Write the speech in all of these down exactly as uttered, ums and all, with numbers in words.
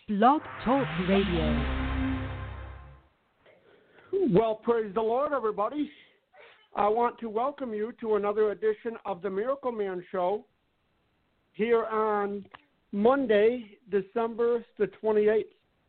Blog Talk Radio. Well, praise the Lord, everybody. I want to welcome you to another edition of the Miracle Man Show here on Monday, December the twenty-eighth.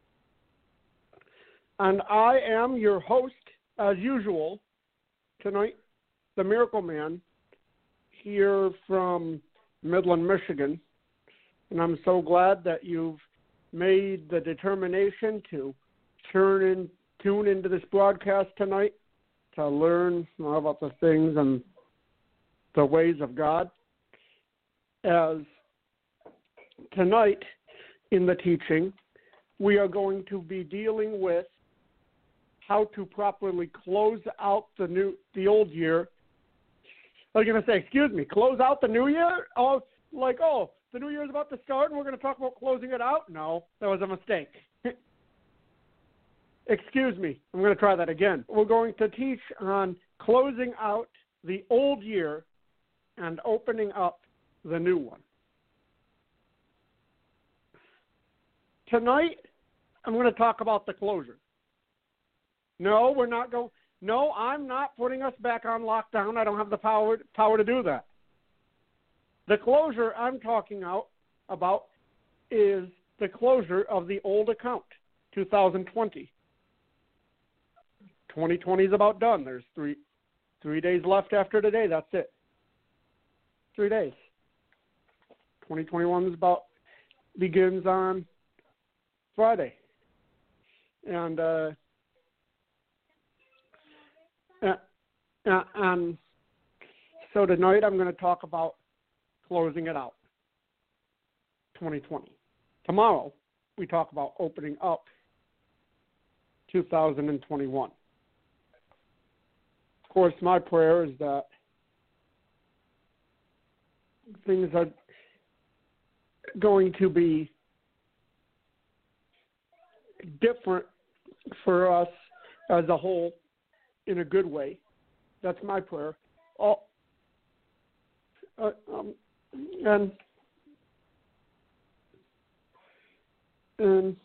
And I am your host, as usual, tonight, the Miracle Man, here from Midland, Michigan. And I'm so glad that you've made the determination to turn in, tune into this broadcast tonight to learn more about the things and the ways of God. As tonight in the teaching, we are going to be dealing with how to properly close out the new, the old year. I was going to say, excuse me, close out the new year? Oh, like, oh, the new year is about to start and we're going to talk about closing it out? No, that was a mistake. Excuse me, I'm going to try that again. We're going to teach on closing out the old year and opening up the new one. Tonight, I'm going to talk about the closure. No, we're not going. No, I'm not putting us back on lockdown. I don't have the power power to do that. The closure I'm talking out about is the closure of the old account, two thousand twenty. twenty twenty is about done. There's three three days left after today. That's it. Three days. twenty twenty-one is about begins on Friday, and uh, uh, uh, um, so tonight I'm going to talk about closing it out. twenty twenty. Tomorrow we talk about opening up two thousand twenty-one. Of course, my prayer is that things are going to be different for us as a whole in a good way. That's my prayer. Oh, uh, um, and and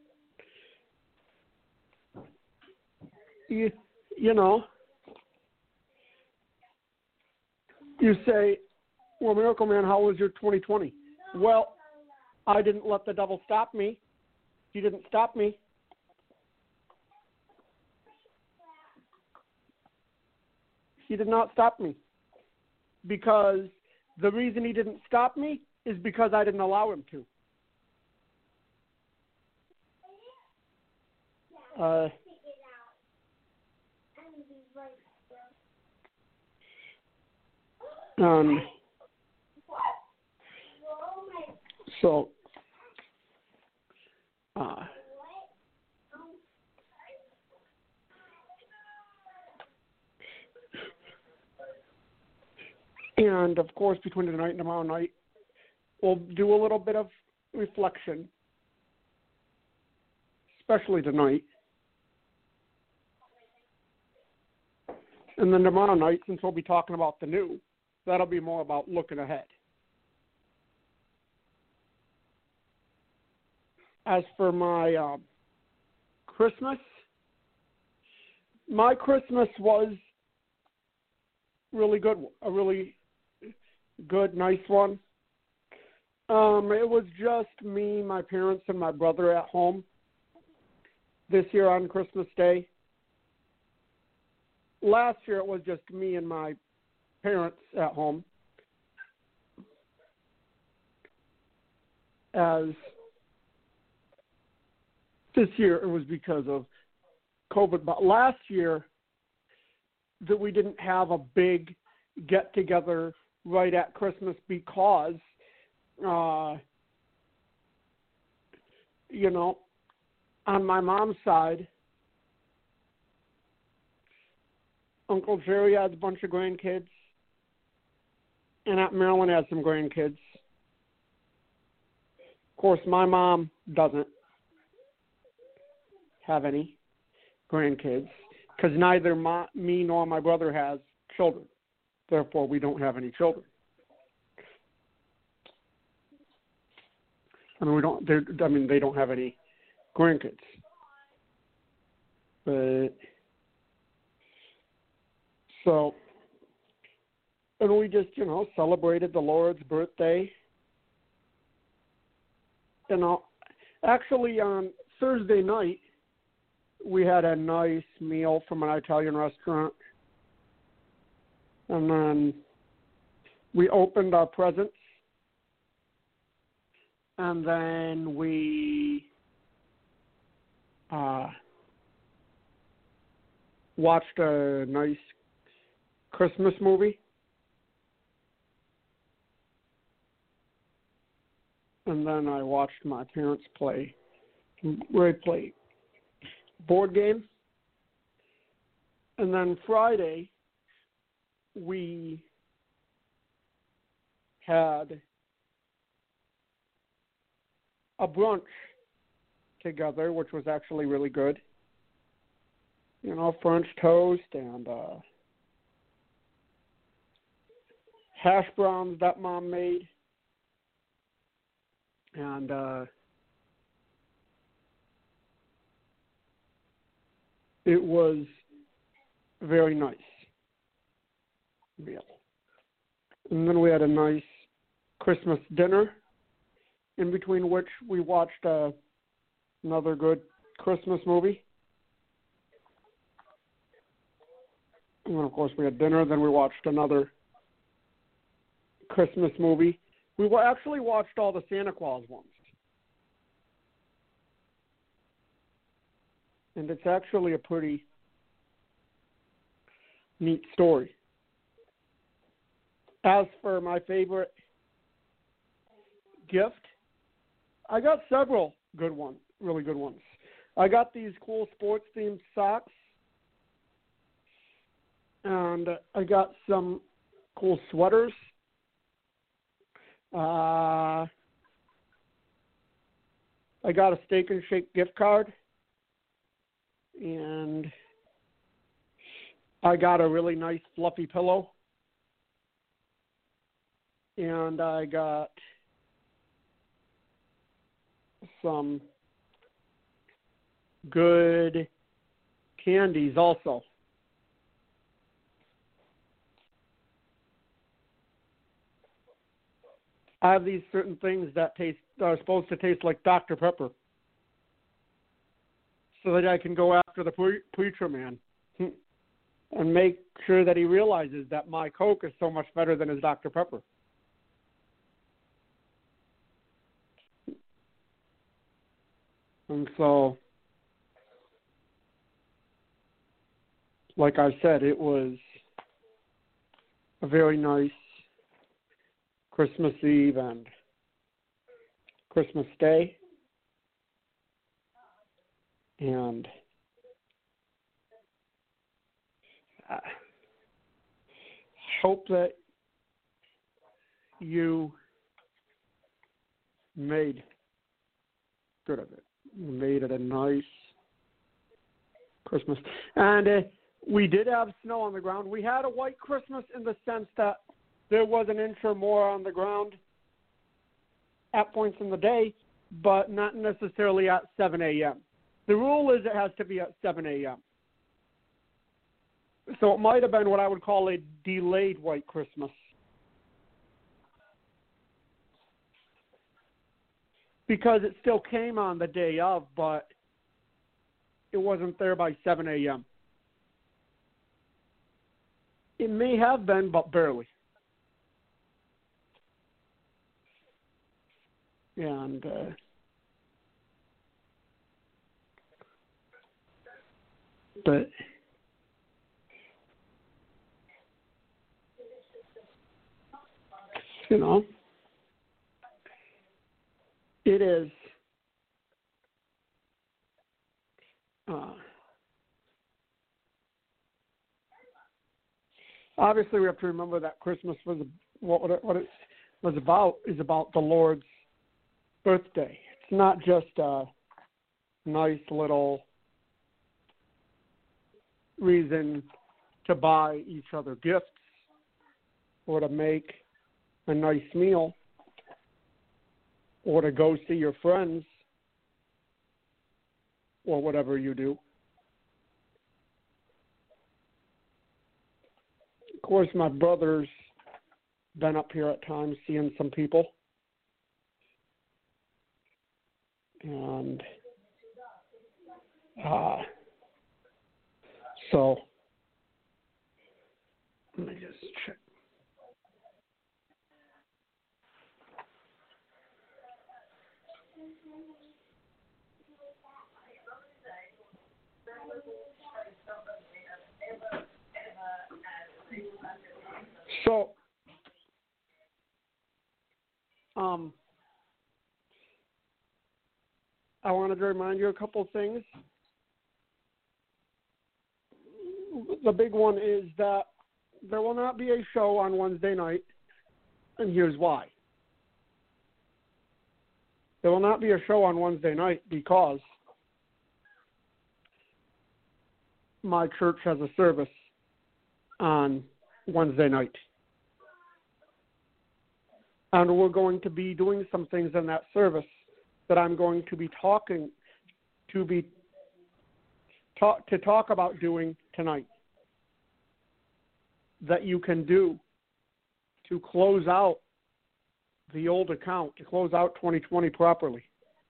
you, you know, you say, well, Miracle Man, how was your twenty twenty? Well, I didn't let the devil stop me. He didn't stop me. He did not stop me. Because the reason he didn't stop me is because I didn't allow him to. Uh, um, so, uh, and of course, between tonight and tomorrow night, we'll do a little bit of reflection, especially tonight. And then tomorrow night, since we'll be talking about the new, that'll be more about looking ahead. As for my um, Christmas, my Christmas was really good, a really good, nice one. Um, it was just me, my parents, and my brother at home this year on Christmas Day. Last year it was just me and my parents at home. As this year it was because of COVID. But last year that we didn't have a big get-together right at Christmas because, uh, you know, on my mom's side, Uncle Jerry has a bunch of grandkids, and Aunt Marilyn has some grandkids. Of course, my mom doesn't have any grandkids because neither my, me nor my brother has children. Therefore, we don't have any children. I mean, we don't. they're- I mean, they don't have any grandkids, but so, and we just, you know, celebrated the Lord's birthday. And uh, actually, on Thursday night, we had a nice meal from an Italian restaurant, and then we opened our presents, and then we uh, watched a nice Christmas movie, and then I watched my parents play, we play board game, and then Friday we had a brunch together, which was actually really good. You know, French toast and uh, hash browns that Mom made. And uh, it was very nice meal. And then we had a nice Christmas dinner, in between which we watched uh, another good Christmas movie. And then, of course, we had dinner. Then we watched another Christmas movie. We actually watched all the Santa Claus ones. And it's actually a pretty neat story. As for my favorite gift, I got several good ones, really good ones. I got these cool sports-themed socks, and I got some cool sweaters. Uh, I got a Steak and Shake gift card, and I got a really nice fluffy pillow, and I got some good candies also. I have these certain things that taste that are supposed to taste like Doctor Pepper, so that I can go after the pre- preacher man and make sure that he realizes that my Coke is so much better than his Doctor Pepper. And so, like I said, it was a very nice Christmas Eve and Christmas Day. And I hope that you made good of it. You made it a nice Christmas. And uh, we did have snow on the ground. We had a white Christmas in the sense that there was an inch or more on the ground at points in the day, but not necessarily at seven a.m. The rule is it has to be at seven a.m. So it might have been what I would call a delayed white Christmas. Because it still came on the day of, but it wasn't there by seven a.m. It may have been, but barely. And uh, but you know, it is uh, obviously we have to remember that Christmas was what it, what it was about is about the Lord's birthday. It's not just a nice little reason to buy each other gifts or to make a nice meal or to go see your friends or whatever you do. Of course, my brother's been up here at times seeing some people. And uh, so, let me just check. So, um, I wanted to remind you a couple of things. The big one is that there will not be a show on Wednesday night, and here's why. There will not be a show on Wednesday night because my church has a service on Wednesday night. And we're going to be doing some things in that service that I'm going to be talking to be talk to talk about doing tonight that you can do to close out the old account, to close out twenty twenty properly.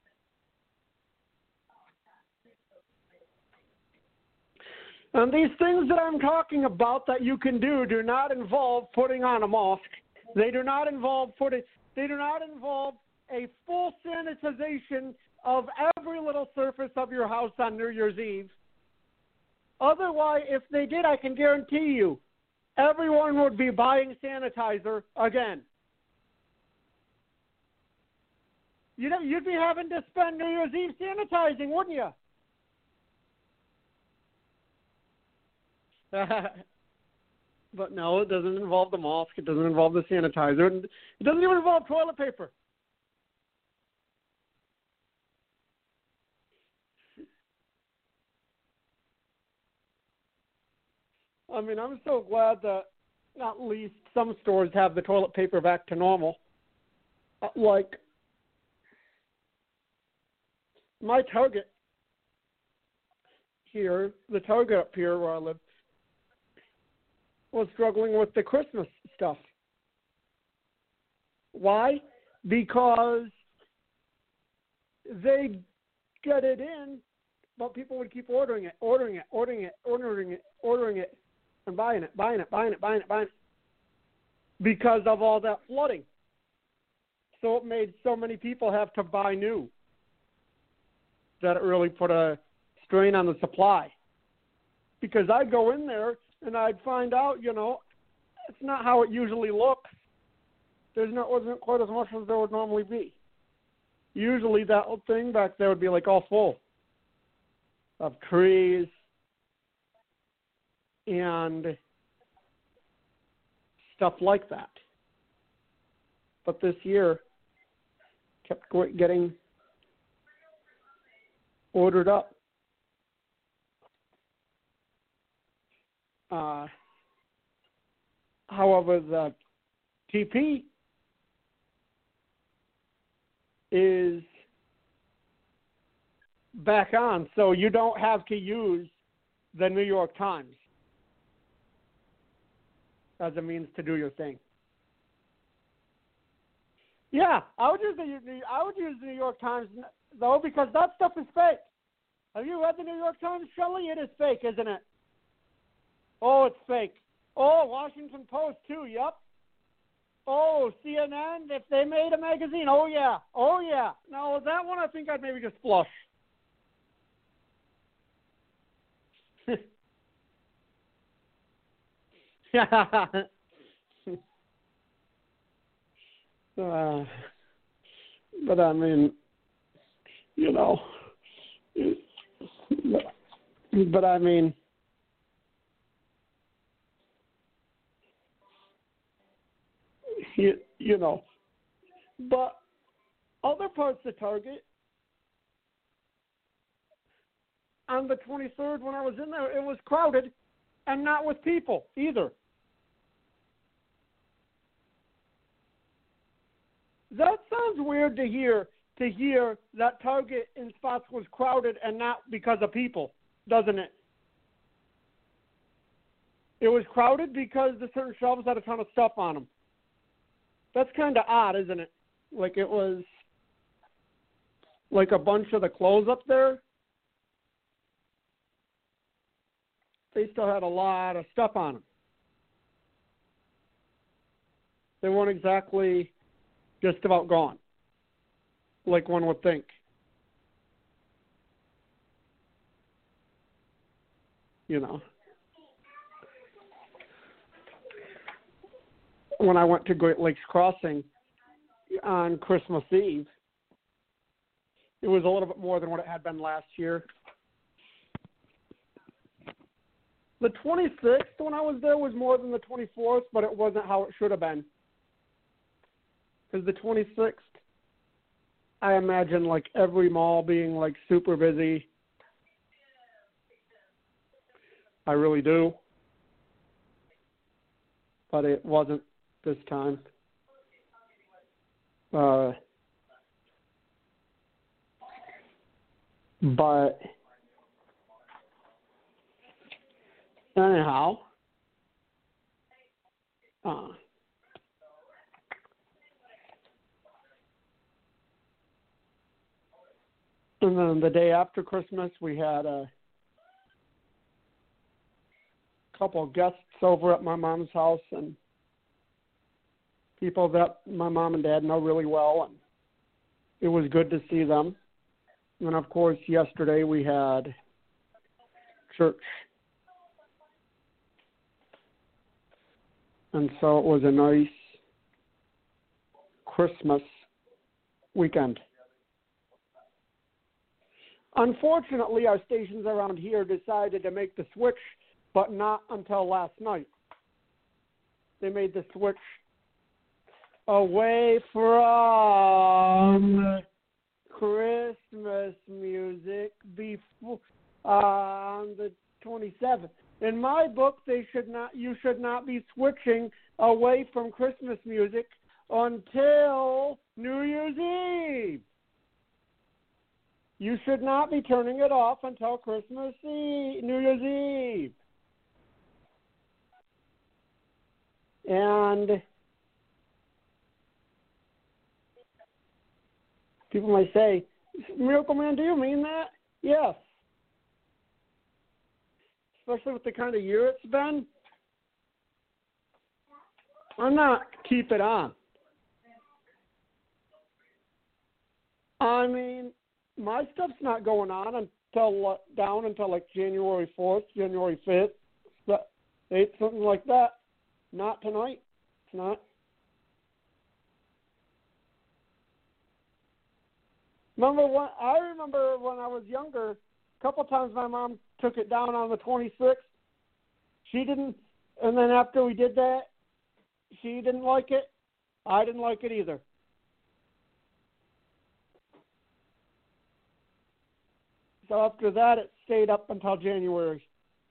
And these things that I'm talking about that you can do do not involve putting on a mask. They do not involve putting. They do not involve a full sanitization of every little surface of your house on New Year's Eve. Otherwise, if they did, I can guarantee you, everyone would be buying sanitizer again. You'd, you'd be having to spend New Year's Eve sanitizing, wouldn't you? But no, it doesn't involve the mask. It doesn't involve the sanitizer. It doesn't even involve toilet paper. I mean, I'm so glad that at least some stores have the toilet paper back to normal. Like my Target here, the Target up here where I live, was struggling with the Christmas stuff. Why? Because they get it in, but people would keep ordering it, ordering it, ordering it, ordering it, ordering it, and buying it, buying it, buying it, buying it, buying it, because of all that flooding. So it made so many people have to buy new that it really put a strain on the supply. Because I'd go in there and I'd find out, you know, it's not how it usually looks. There's not wasn't quite as much as there would normally be. Usually that old thing back there would be like all full of trees and stuff like that. But this year kept getting ordered up. Uh, however, the T P is back on, so you don't have to use the New York Times as a means to do your thing. Yeah, I would use the I would use the New York Times though, because that stuff is fake. Have you read the New York Times, Shelley? It is fake, isn't it? Oh, it's fake. Oh, Washington Post, too, yep. Oh, C N N, if they made a magazine, oh, yeah. Oh, yeah. No, that one I think I'd maybe just flush. uh, but, I mean, you know, but, but I mean, You, you know, but other parts of Target, on the twenty-third when I was in there, it was crowded and not with people, either. That sounds weird to hear, to hear that Target in spots was crowded and not because of people, doesn't it? It was crowded because the certain shelves had a ton of stuff on them. That's kind of odd, isn't it? Like it was like a bunch of the clothes up there. They still had a lot of stuff on them. They weren't exactly just about gone, like one would think. You know. When I went to Great Lakes Crossing on Christmas Eve, it was a little bit more than what it had been last year. The twenty-sixth, when I was there, was more than the twenty-fourth, but it wasn't how it should have been. Because the twenty-sixth, I imagine, like, every mall being, like, super busy. I really do. But it wasn't this time. Uh, but anyhow, uh, and then the day after Christmas, we had a couple of guests over at my mom's house, and people that my mom and dad know really well, and it was good to see them. And, of course, yesterday we had church. And so it was a nice Christmas weekend. Unfortunately, our stations around here decided to make the switch, but not until last night. They made the switch away from Christmas music before uh, on the twenty-seventh. In my book, they should not. You should not be switching away from Christmas music until New Year's Eve. You should not be turning it off until Christmas Eve, New Year's Eve. And people might say, Miracle Man, do you mean that? Yes. Especially with the kind of year it's been. I'm not keep it on. I mean, my stuff's not going on until down until like January fourth, January fifth, eighth, something like that. Not tonight. It's not. Remember when I remember when I was younger, a couple times my mom took it down on the twenty-sixth. She didn't, and then after we did that, she didn't like it. I didn't like it either. So after that, it stayed up until January.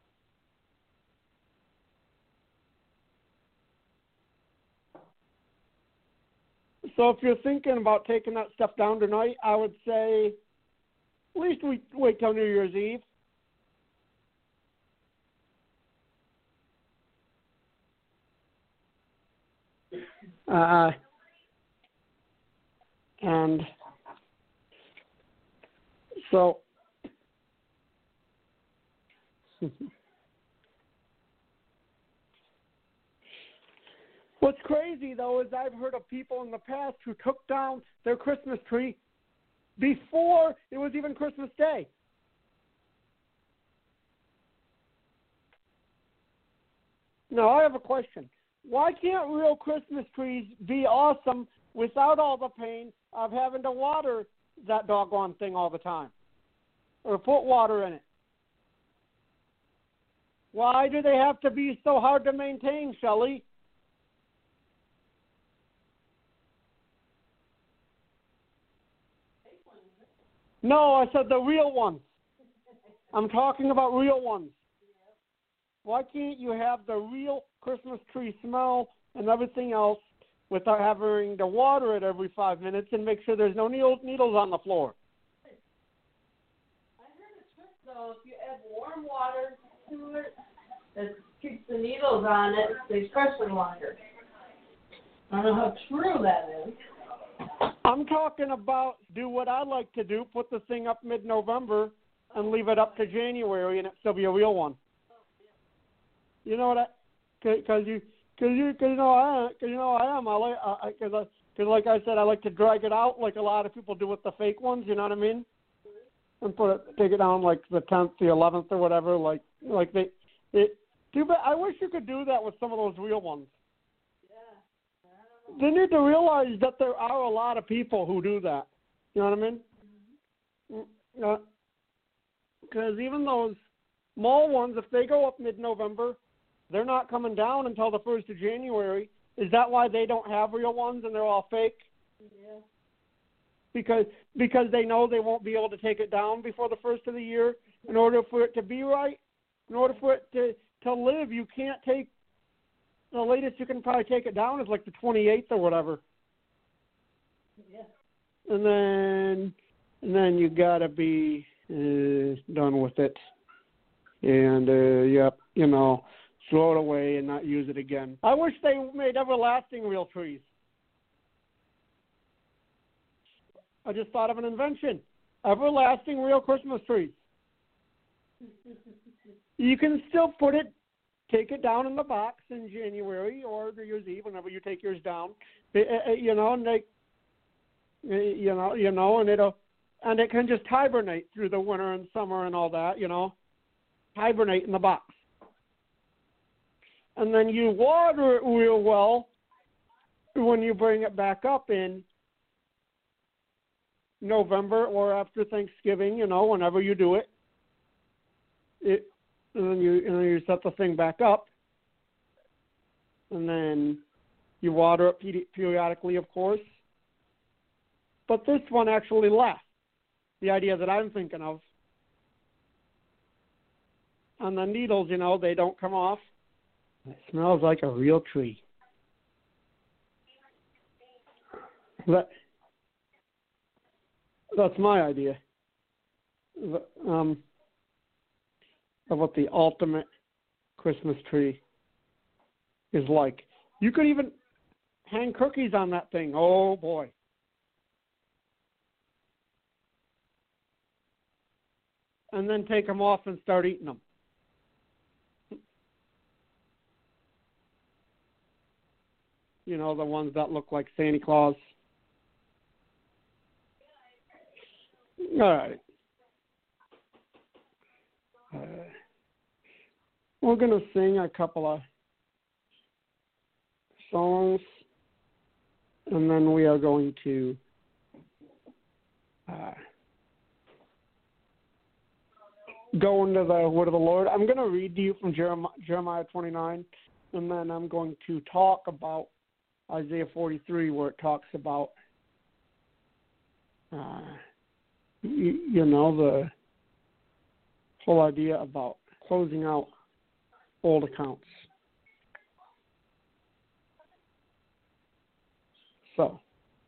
So if you're thinking about taking that stuff down tonight, I would say at least we wait till New Year's Eve. Uh, and so what's crazy, though, is I've heard of people in the past who took down their Christmas tree before it was even Christmas Day. Now, I have a question. Why can't real Christmas trees be awesome without all the pain of having to water that doggone thing all the time or put water in it? Why do they have to be so hard to maintain, Shelley? No, I said the real ones. I'm talking about real ones. Why can't you have the real Christmas tree smell and everything else without having to water it every five minutes and make sure there's no needle, needles on the floor. I heard a trick, though. If you add warm water to it, it keeps the needles on it. They freshen longer. I don't know how true that is. I'm talking about do what I like to do, put the thing up mid-November and leave it up to January, and it still be a real one. You know what I? Because you, because you, cause you know I, cause you know I am. I like, because I, because like I said, I like to drag it out like a lot of people do with the fake ones. You know what I mean? And put it, take it down like the tenth, the eleventh, or whatever. Like, like they, it. Too bad. I wish you could do that with some of those real ones. They need to realize that there are a lot of people who do that. You know what I mean? Because mm-hmm. uh, even those small ones, if they go up mid-November, they're not coming down until the first of January. Is that why they don't have real ones and they're all fake? Yeah. Because because they know they won't be able to take it down before the first of the year. In order for it to be right, in order for it to, to live, you can't take the latest you can probably take it down is like the twenty-eighth or whatever. Yeah. And then, and then you gotta be uh, done with it, and uh, yep, you know, throw it away and not use it again. I wish they made everlasting real trees. I just thought of an invention: everlasting real Christmas trees. You can still put it. Take it down in the box in January or New Year's Eve, whenever you take yours down. You know, and they, you know, you know, and it'll, and it can just hibernate through the winter and summer and all that. You know, hibernate in the box, and then you water it real well when you bring it back up in November or after Thanksgiving. You know, whenever you do it, it. And then you, you know, you set the thing back up, and then you water it periodically, of course. But this one actually lasts. The idea that I'm thinking of, and the needles, you know, they don't come off. It smells like a real tree. That that's my idea. Um. Of what the ultimate Christmas tree is like. You could even hang cookies on that thing. Oh, boy. And then take them off and start eating them. You know, the ones that look like Santa Claus. All right. Uh, we're going to sing a couple of songs, and then we are going to uh, go into the word of the Lord. I'm going to read to you from Jeremiah, Jeremiah twenty-nine, and then I'm going to talk about Isaiah forty-three, where it talks about, uh, you, you know, the whole idea about closing out old accounts. So,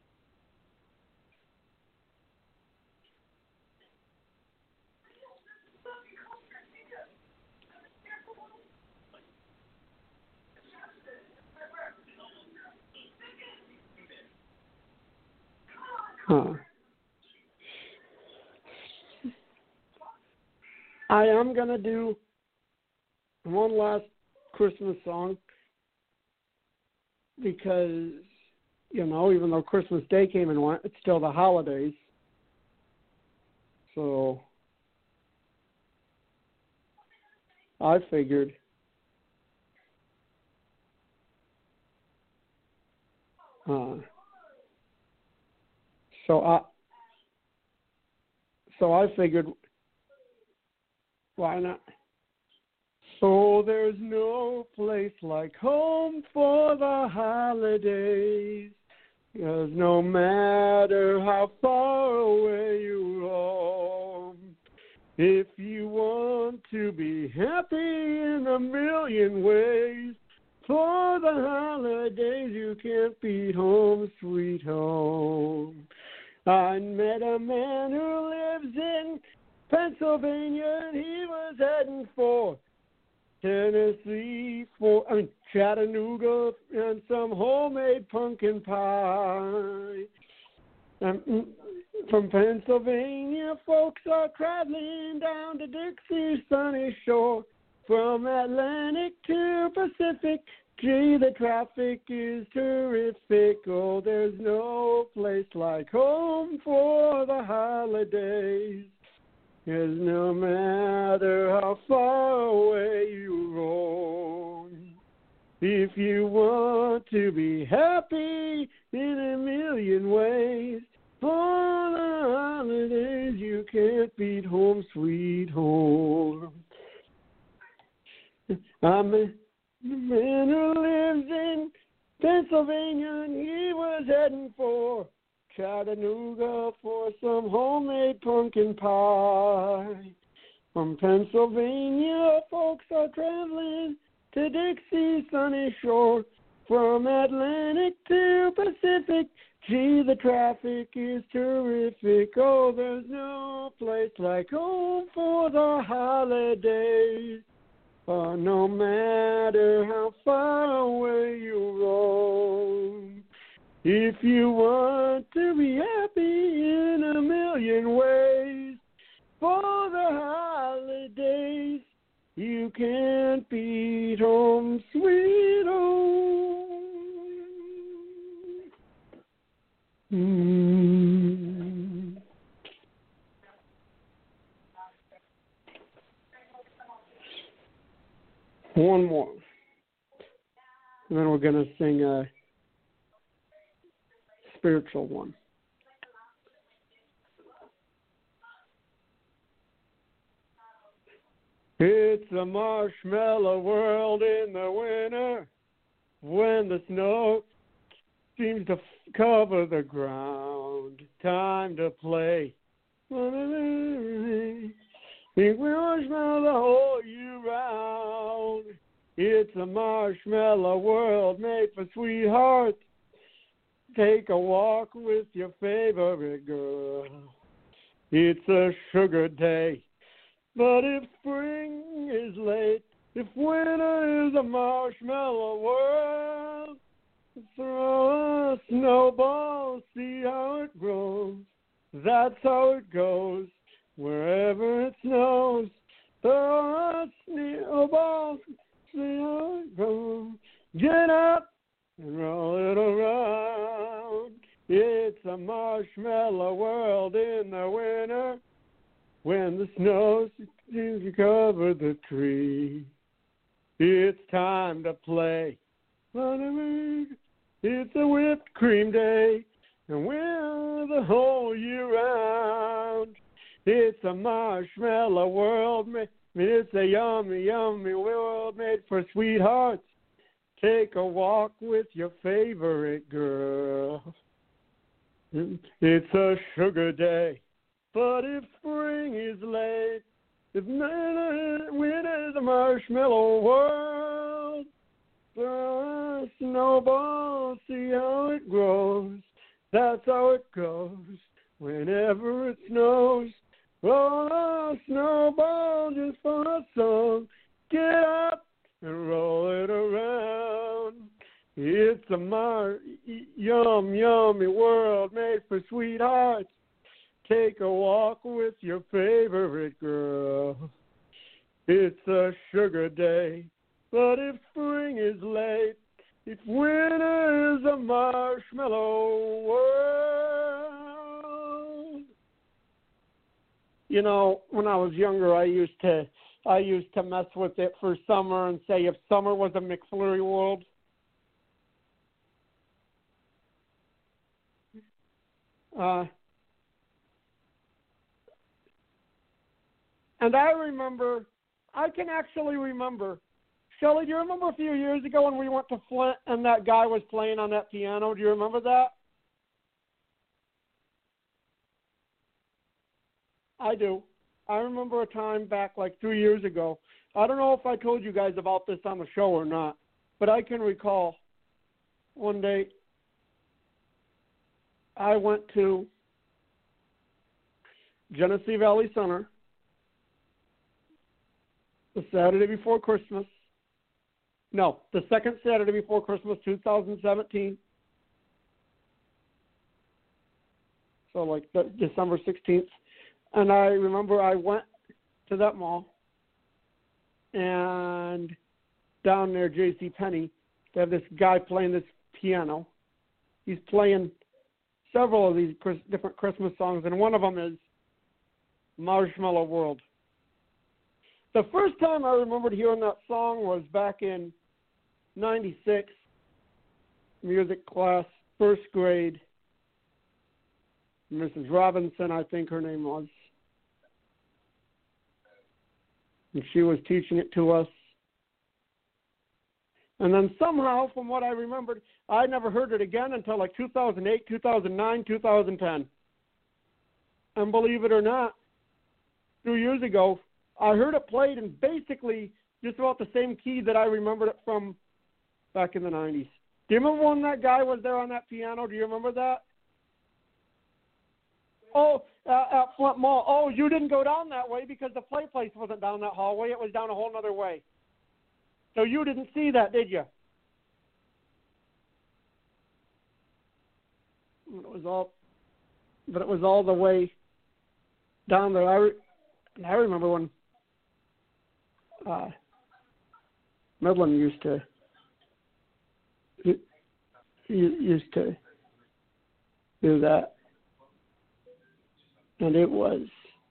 huh. I am going to do one last Christmas song because, you know, even though Christmas Day came and went, it's still the holidays. So I figured uh, so I so I figured why not? So there's no place like home for the holidays, 'cause no matter how far away you roam, if you want to be happy in a million ways, For the holidays you can't beat home, sweet home. I met a man who lives in Pennsylvania, and he was heading for Tennessee, for I mean Chattanooga, and some homemade pumpkin pie. Um, from Pennsylvania, folks are traveling down to Dixie's sunny shore. From Atlantic to Pacific, gee, the traffic is terrific. Oh, there's no place like home for the holidays. 'Cause no matter how far away you roam, if you want to be happy in a million ways, for the holidays you can't beat home, sweet home. I'm a man who lives in Pennsylvania, and he was heading for Chattanooga for some homemade pumpkin pie. From Pennsylvania, folks are traveling to Dixie's sunny shore. From Atlantic to Pacific, gee, the traffic is terrific. Oh, there's no place like home for the holidays. Oh, no matter how far away you roam, if you want to be happy in a million ways, for the holidays, you can't beat home, sweet home. Mm. One more. And then we're going to sing a spiritual one. It's a marshmallow world in the winter when the snow seems to cover the ground. Time to play. It marshmallow the whole year round. It's a marshmallow world made for sweethearts. Take a walk with your favorite girl. It's a sugar day. But if spring is late, if winter is a marshmallow world, throw a snowball, see how it grows. That's how it goes. Wherever it snows, throw a snowball, see how it goes. Get up and roll it around. It's a marshmallow world in the winter when the snow seems to cover the tree. It's time to play. It's a whipped cream day, and we're the whole year round. It's a marshmallow world. It's a yummy, yummy world made for sweethearts. Take a walk with your favorite girl. It's a sugar day. But if spring is late, if winter's a marshmallow world, throw a snowball, see how it grows. That's how it goes. Whenever it snows, roll a snowball just for a song. Get up and roll it around. It's a mar- yum, yummy world made for sweethearts. Take a walk with your favorite girl. It's a sugar day, but if spring is late, if winter is a marshmallow world. You know, when I was younger, I used to I used to mess with it for summer and say if summer was a McFlurry world. Uh, and I remember, I can actually remember, Shelley, do you remember a few years ago when we went to Flint and that guy was playing on that piano? Do you remember that? I do. I remember a time back like three years ago. I don't know if I told you guys about this on the show or not. but I can recall one day I went to Genesee Valley Center the Saturday before Christmas. No, the second Saturday before Christmas, two thousand seventeen. So like the, December sixteenth. And I remember I went to that mall, and down there, JCPenney, they have this guy playing this piano. He's playing several of these Chris, different Christmas songs, and one of them is Marshmallow World. The first time I remembered hearing that song was back in ninety-six, music class, first grade. Missus Robinson, I think her name was. And she was teaching it to us. And then somehow, from what I remembered, I never heard it again until like two thousand eight, two thousand nine, two thousand ten. And believe it or not, two years ago, I heard it played in basically just about the same key that I remembered it from back in the nineties. Do you remember when that guy was there on that piano? Do you remember that? Oh, uh, at Flint Mall. Oh, you didn't go down that way because the play place wasn't down that hallway. It was down a whole other way. So you didn't see that, did you? It was all, but it was all the way down there. I, re, I remember when uh, Midland used to used to do that. And it was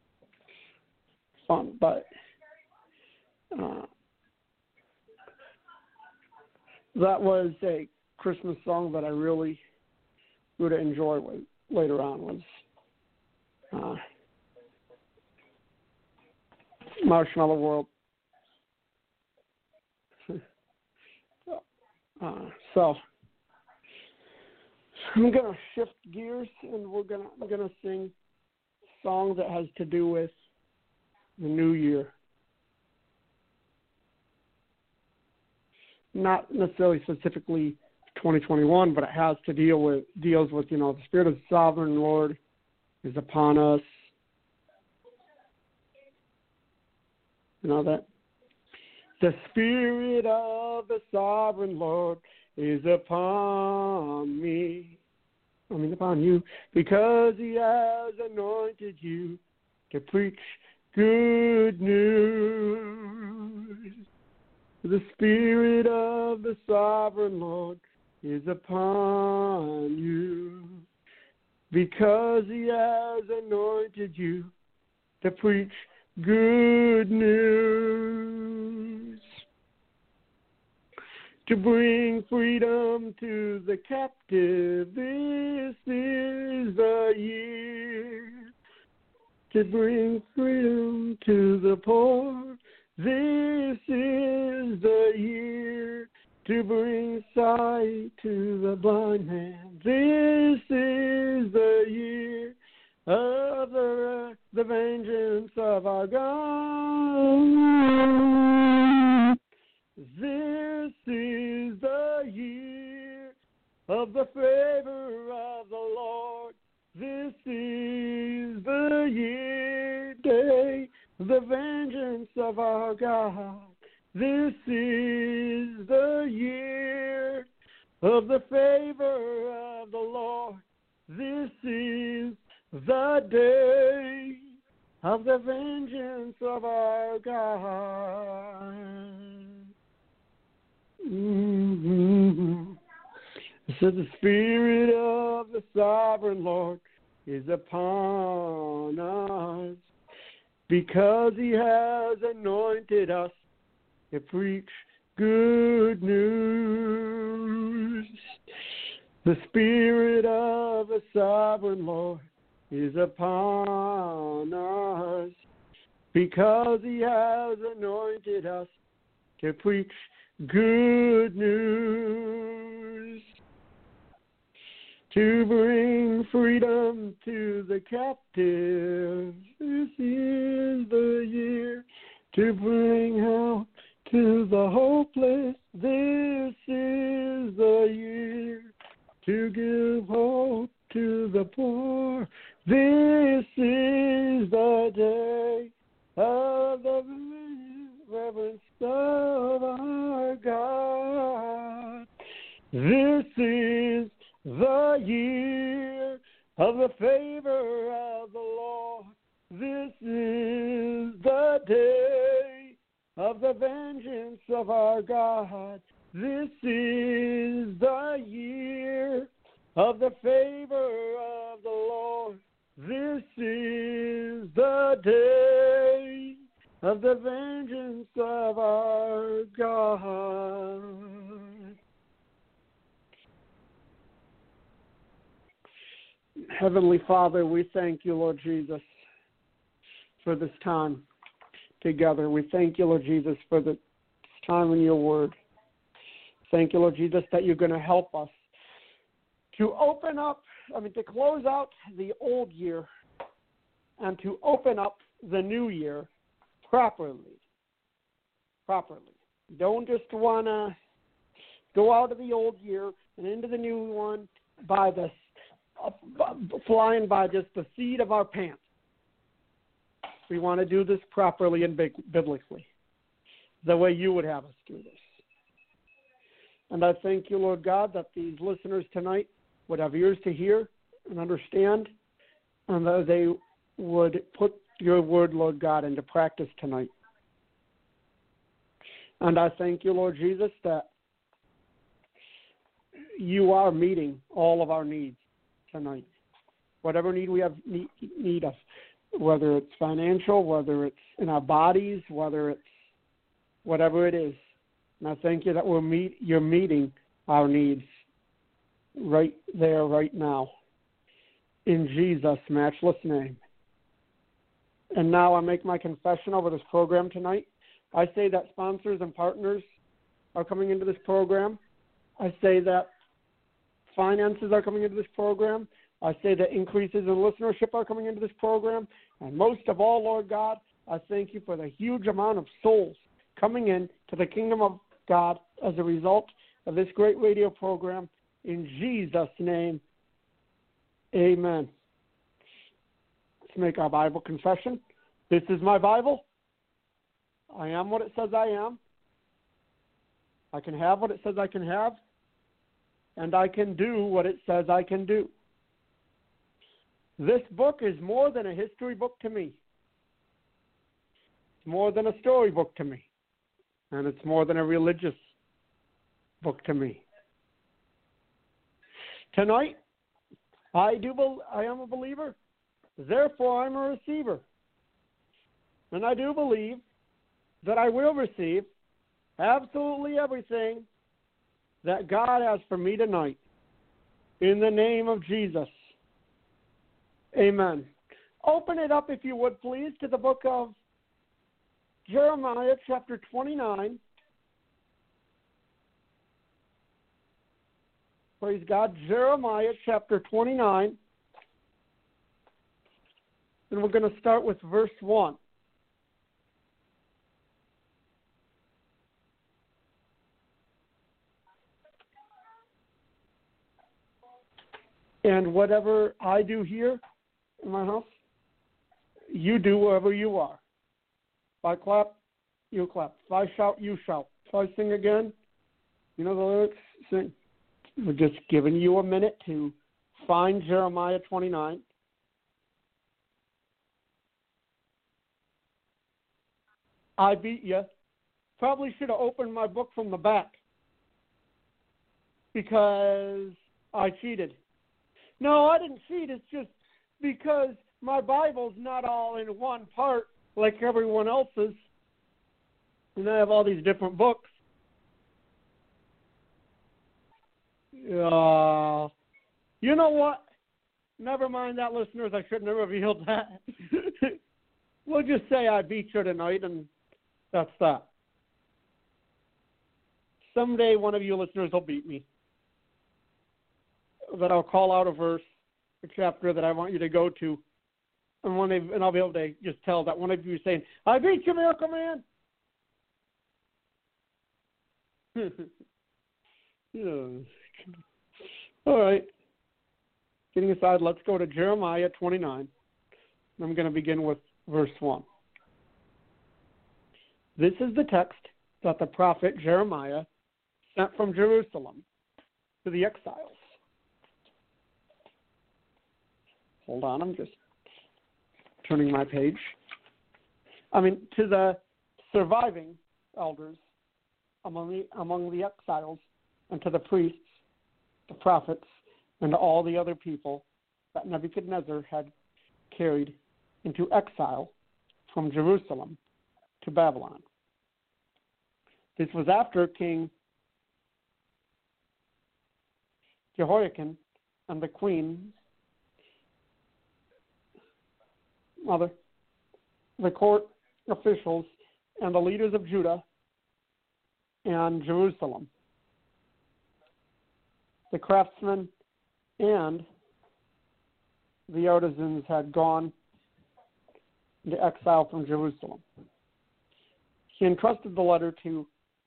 fun, but uh, that was a Christmas song that I really would enjoy with, later on was uh, Marshmallow World. uh, so I'm gonna shift gears, and we're gonna I'm gonna sing song that has to do with the new year. Not necessarily specifically twenty twenty-one, but it has to deal with, deals with, you know, the Spirit of the Sovereign Lord is upon us. You know that? The Spirit of the Sovereign Lord is upon me. I mean, upon you, because he has anointed you to preach good news. The Spirit of the Sovereign Lord is upon you, because he has anointed you to preach good news. To bring freedom to the captive, this is the year. To bring freedom to the poor, this is the year. To bring sight to the blind man, this is the year of the, the vengeance of our God. This is the year of the favor of the Lord. This is the year, day, the vengeance of our God. This is the year of the favor of the Lord. This is the day of the vengeance of our God. Mm-hmm. So the Spirit of the Sovereign Lord is upon us, because he has anointed us to preach good news. The Spirit of the Sovereign Lord is upon us, because he has anointed us to preach good news. To bring freedom to the captive, this is the year. To bring help to the hopeless, this day of the reverence of our God. This is the year of the favor of the Lord. This is the day of the vengeance of our God. This is the year of the favor of the Lord. This is the day of the vengeance of our God. Heavenly Father, we thank you, Lord Jesus, for this time together. We thank you, Lord Jesus, for this time in your word. Thank you, Lord Jesus, that you're going to help us to open up, I mean, to close out the old year and to open up the new year properly. Properly. Don't just want to go out of the old year and into the new one by the uh, flying by just the seat of our pants. We want to do this properly and biblically, the way you would have us do this. And I thank you, Lord God, that these listeners tonight would have ears to hear and understand, and that they would put your word, Lord God, into practice tonight. And I thank you, Lord Jesus, that you are meeting all of our needs tonight. Whatever need we have need, need of, whether it's financial, whether it's in our bodies, whether it's whatever it is. And I thank you that we're meet, you're meeting our needs right there, right now. In Jesus' matchless name. And now I make my confession over this program tonight. I say that sponsors and partners are coming into this program. I say that finances are coming into this program. I say that increases in listenership are coming into this program. And most of all, Lord God, I thank you for the huge amount of souls coming in to the kingdom of God as a result of this great radio program. In Jesus' name, amen. Let's make our Bible confession. This is my Bible. I am what it says I am. I can have what it says I can have. And I can do what it says I can do. This book is more than a history book to me. It's more than a storybook to me. And it's more than a religious book to me. Tonight, I do. Be- I am a believer. Therefore, I'm a receiver. And I do believe that I will receive absolutely everything that God has for me tonight. In the name of Jesus. Amen. Open it up, if you would, please, to the book of Jeremiah, chapter twenty-nine. Praise God. Jeremiah, chapter twenty-nine. And we're going to start with verse one. And whatever I do here in my house, you do wherever you are. If I clap, you clap. If I shout, you shout. If I sing again, you know the lyrics, sing. We're just giving you a minute to find Jeremiah twenty-nine. I beat you. Probably should have opened my book from the back because I cheated. No, I didn't cheat. It's just because my Bible's not all in one part like everyone else's. And I have all these different books. Uh, you know what? Never mind that, listeners. I shouldn't have revealed that. We'll just say I beat you tonight, and that's that. Someday one of you listeners will beat me. That I'll call out a verse, a chapter that I want you to go to, and when they, and I'll be able to just tell that one of you is saying, "I beat you, Miracle Man." Yeah. All right. Getting aside, let's go to Jeremiah twenty-nine. I'm going to begin with verse one. This is the text that the prophet Jeremiah sent from Jerusalem to the exiles. Hold on, I'm just turning my page. I mean, to the surviving elders among the, among the exiles, and to the priests, the prophets, and to all the other people that Nebuchadnezzar had carried into exile from Jerusalem to Babylon. This was after King Jehoiakim and the queen, mother, the court officials, and the leaders of Judah and Jerusalem, the craftsmen and the artisans had gone into exile from Jerusalem. He entrusted the letter to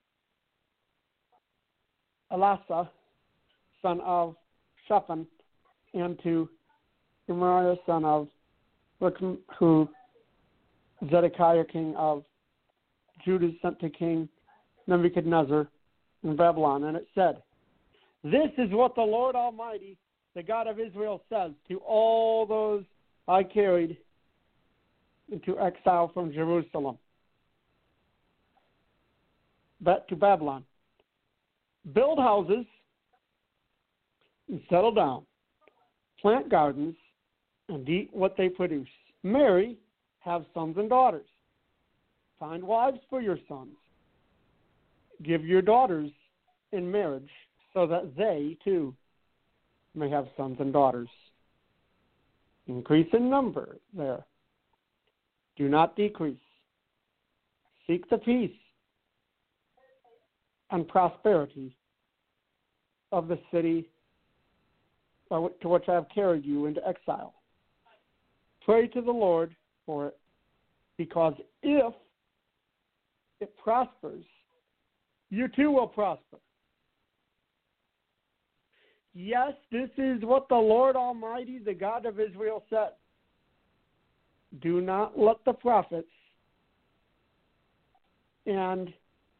Elasah, son of Shaphan, and to Gemariah, son of Rechum, who Zedekiah, king of Judah, sent to King Nebuchadnezzar in Babylon. And it said, "This is what the Lord Almighty, the God of Israel, says to all those I carried into exile from Jerusalem back to Babylon. Build houses and settle down. Plant gardens and eat what they produce. Marry, have sons and daughters. Find wives for your sons. Give your daughters in marriage so that they, too, may have sons and daughters. Increase in number there. Do not decrease. Seek the peace and prosperity of the city to which I have carried you into exile. Pray to the Lord for it, because if it prospers, you too will prosper. Yes, this is what the Lord Almighty, the God of Israel, said. Do not let the prophets and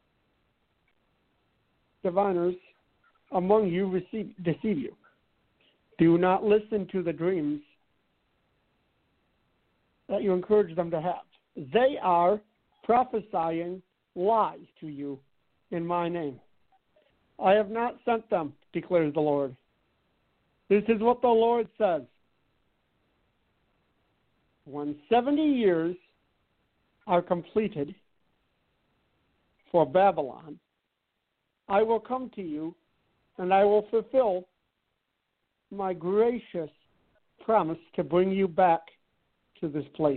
diviners among you receive, deceive you. Do not listen to the dreams that you encourage them to have. They are prophesying lies to you in my name. I have not sent them, declares the Lord. This is what the Lord says. When seventy years are completed for Babylon, I will come to you and I will fulfill my gracious promise to bring you back to this place.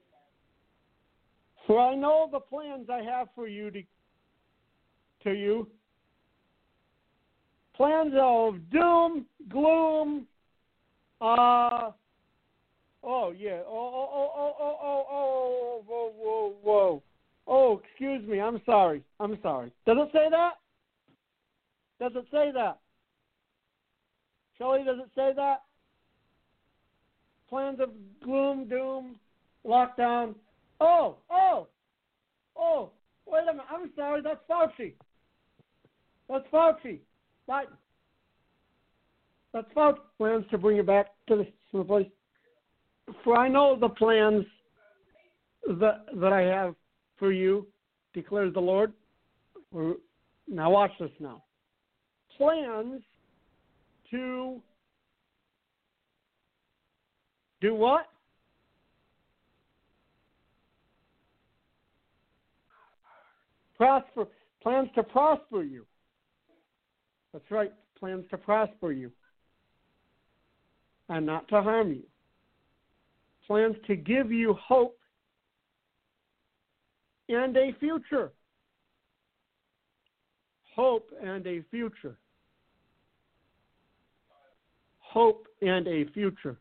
For I know the plans I have for you to, to you. Plans of doom, gloom, uh, oh, yeah, oh, oh, oh, oh, oh, oh, oh, whoa, whoa, whoa. Oh, excuse me, I'm sorry, I'm sorry. Does it say that? Does it say that? Shelley, does it say that? Plans of gloom, doom, lockdown. Oh, oh, oh, wait a minute, I'm sorry, that's Fauci. That's Fauci. Biden. That's Fauci. Plans to bring you back to the place. For I know the plans that, that I have for you, declares the Lord. Now watch this now. Plans to do what? Prosper. Plans to prosper you. That's right. Plans to prosper you and not to harm you. Plans to give you hope and a future. Hope and a future. Hope and a future.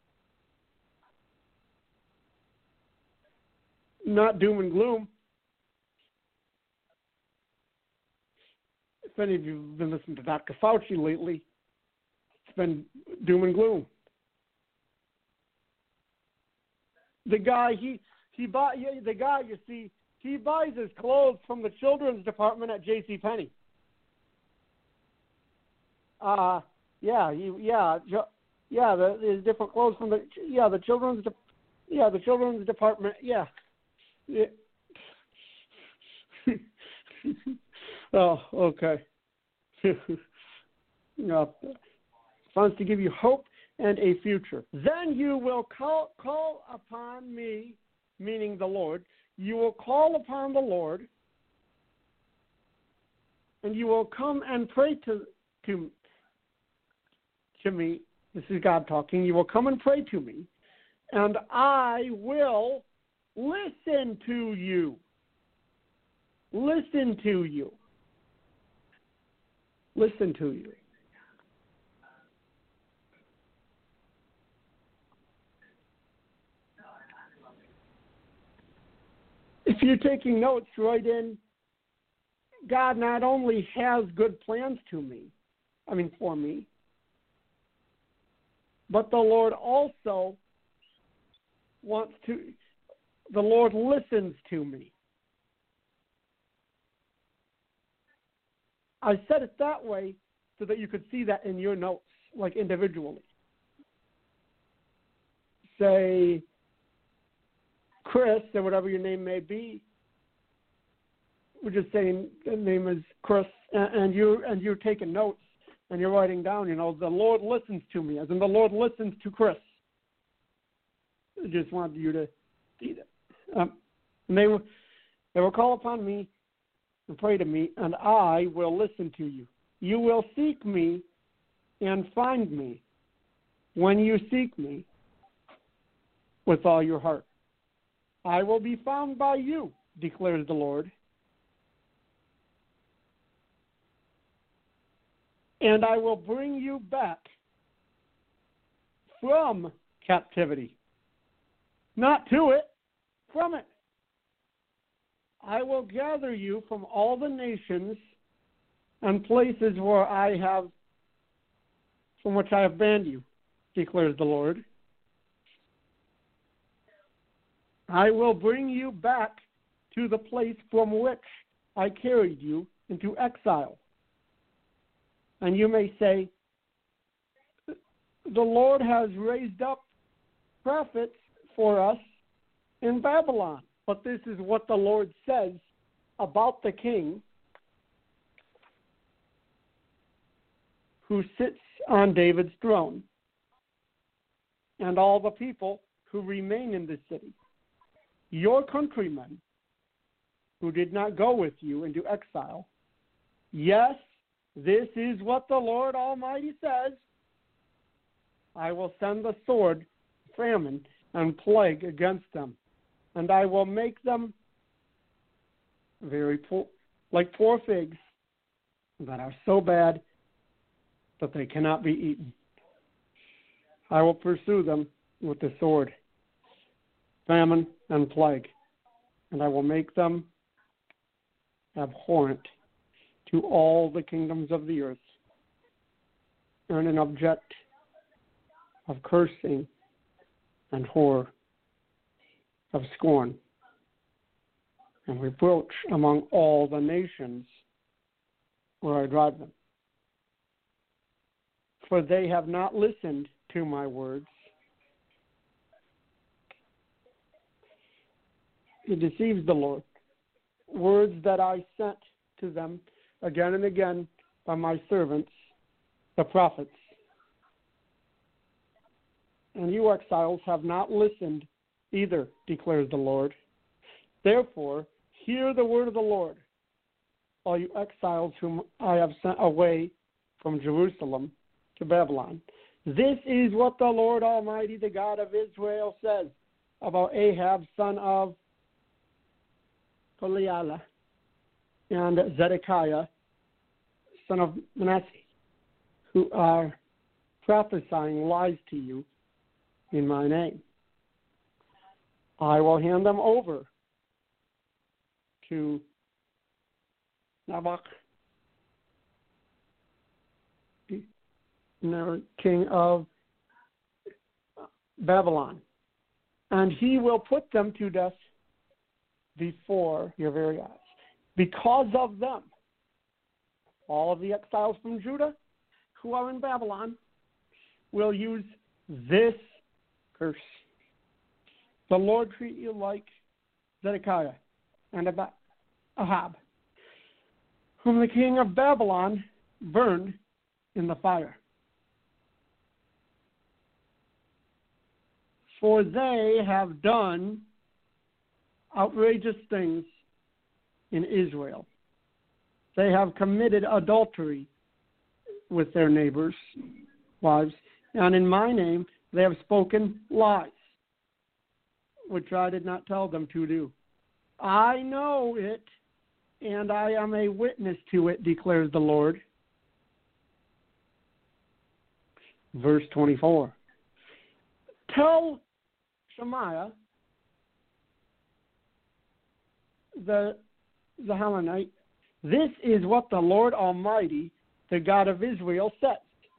Not doom and gloom. If any of you have been listening to Doctor Fauci lately, it's been doom and gloom. The guy, he he buy the guy. You see, he buys his clothes from the children's department at J C Penney. Uh yeah, he yeah yeah the there's different clothes from the yeah the children's de, yeah the children's department yeah. yeah. Oh, okay. No, wants to give you hope and a future. Then you will call call upon me, meaning the Lord. You will call upon the Lord, and you will come and pray to to to me. This is God talking. You will come and pray to me, and I will listen to you. Listen to you. Listen to you. If you're taking notes, write in, God not only has good plans to me, I mean for me, but the Lord also wants to, the Lord listens to me. I said it that way so that you could see that in your notes, like individually. Say, Chris, or whatever your name may be, we're just saying the name is Chris, and, and you and you're taking notes and you're writing down, you know, the Lord listens to me, as in the Lord listens to Chris. I just wanted you to see that. Um, and they will, they will call upon me and pray to me, and I will listen to you. You will seek me and find me when you seek me with all your heart. I will be found by you, declares the Lord. And I will bring you back from captivity. Not to it, from it. I will gather you from all the nations and places where I have, from which I have banned you, declares the Lord. I will bring you back to the place from which I carried you into exile. And you may say, the Lord has raised up prophets for us in Babylon. But this is what the Lord says about the king who sits on David's throne and all the people who remain in the city. Your countrymen who did not go with you into exile. Yes, this is what the Lord Almighty says. I will send the sword, famine, and plague against them, and I will make them very poor, like poor figs that are so bad that they cannot be eaten. I will pursue them with the sword, famine, and plague, and I will make them abhorrent to all the kingdoms of the earth, and an object of cursing and horror, of scorn and reproach among all the nations where I drive them. For they have not listened to my words. It deceives the Lord. Words that I sent to them again and again by my servants, the prophets. And you exiles have not listened either, declares the Lord. Therefore, hear the word of the Lord, all you exiles whom I have sent away from Jerusalem to Babylon. This is what the Lord Almighty, the God of Israel, says about Ahab, son of Koliala, and Zedekiah, son of Manasseh, who are prophesying lies to you in my name. I will hand them over to Naboth, king of Babylon, and he will put them to death before your very eyes. Because of them, all of the exiles from Judah who are in Babylon will use this curse. The Lord treat you like Zedekiah and Ahab, whom the king of Babylon burned in the fire. For they have done outrageous things in Israel. They have committed adultery with their neighbors' wives, and in my name they have spoken lies, which I did not tell them to do. I know it, and I am a witness to it, declares the Lord. Verse twenty-four. Tell Shemaiah, the Zahamanite, this is what the Lord Almighty, the God of Israel, says.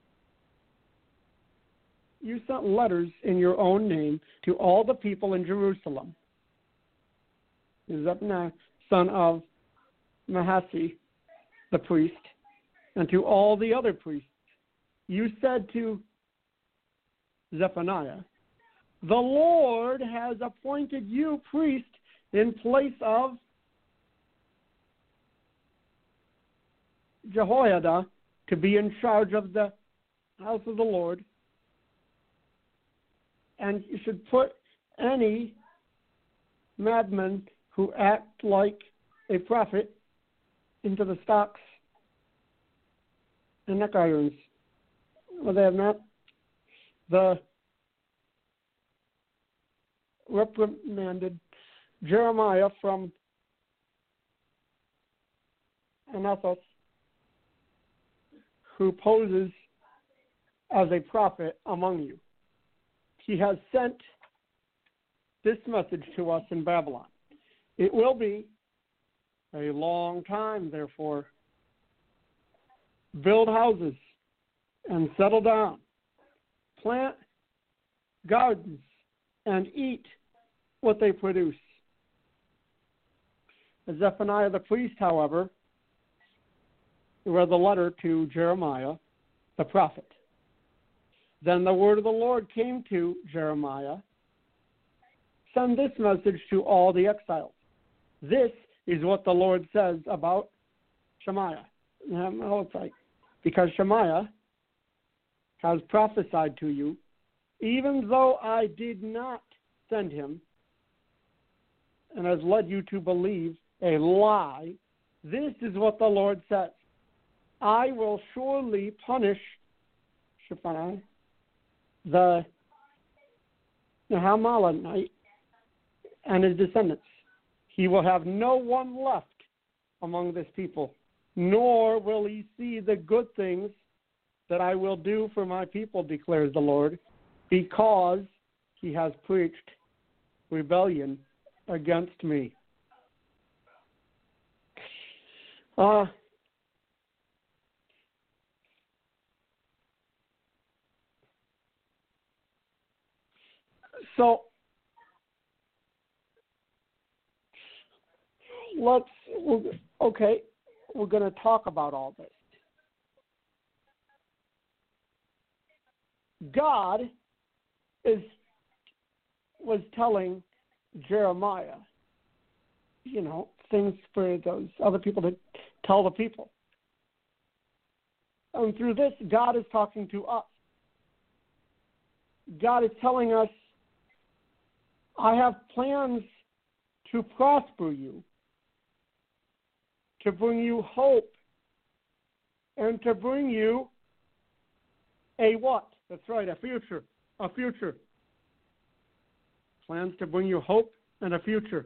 You sent letters in your own name to all the people in Jerusalem. Zephaniah, son of Mahasi, the priest, and to all the other priests. You said to Zephaniah, the Lord has appointed you priest in place of Jehoiada to be in charge of the house of the Lord. And you should put any madman who act like a prophet into the stocks and neck irons. Well, they have not. The reprimanded Jeremiah from Anathoth, who poses as a prophet among you. He has sent this message to us in Babylon. It will be a long time, therefore. Build houses and settle down. Plant gardens and eat what they produce. Zephaniah the priest, however, read the letter to Jeremiah the prophet. Then the word of the Lord came to Jeremiah. Send this message to all the exiles. This is what the Lord says about Shemaiah. Because Shemaiah has prophesied to you, even though I did not send him, and has led you to believe a lie, this is what the Lord says. I will surely punish Shemaiah, the Nahamalite, and his descendants. He will have no one left among this people, nor will he see the good things that I will do for my people, declares the Lord, because he has preached rebellion against me. Uh, so let's, okay, we're going to talk about all this. God is was telling Jeremiah, you know, things for those other people to tell the people. And through this, God is talking to us. God is telling us, I have plans to prosper you, to bring you hope, and to bring you a what? That's right, a future. A future. Plans to bring you hope and a future.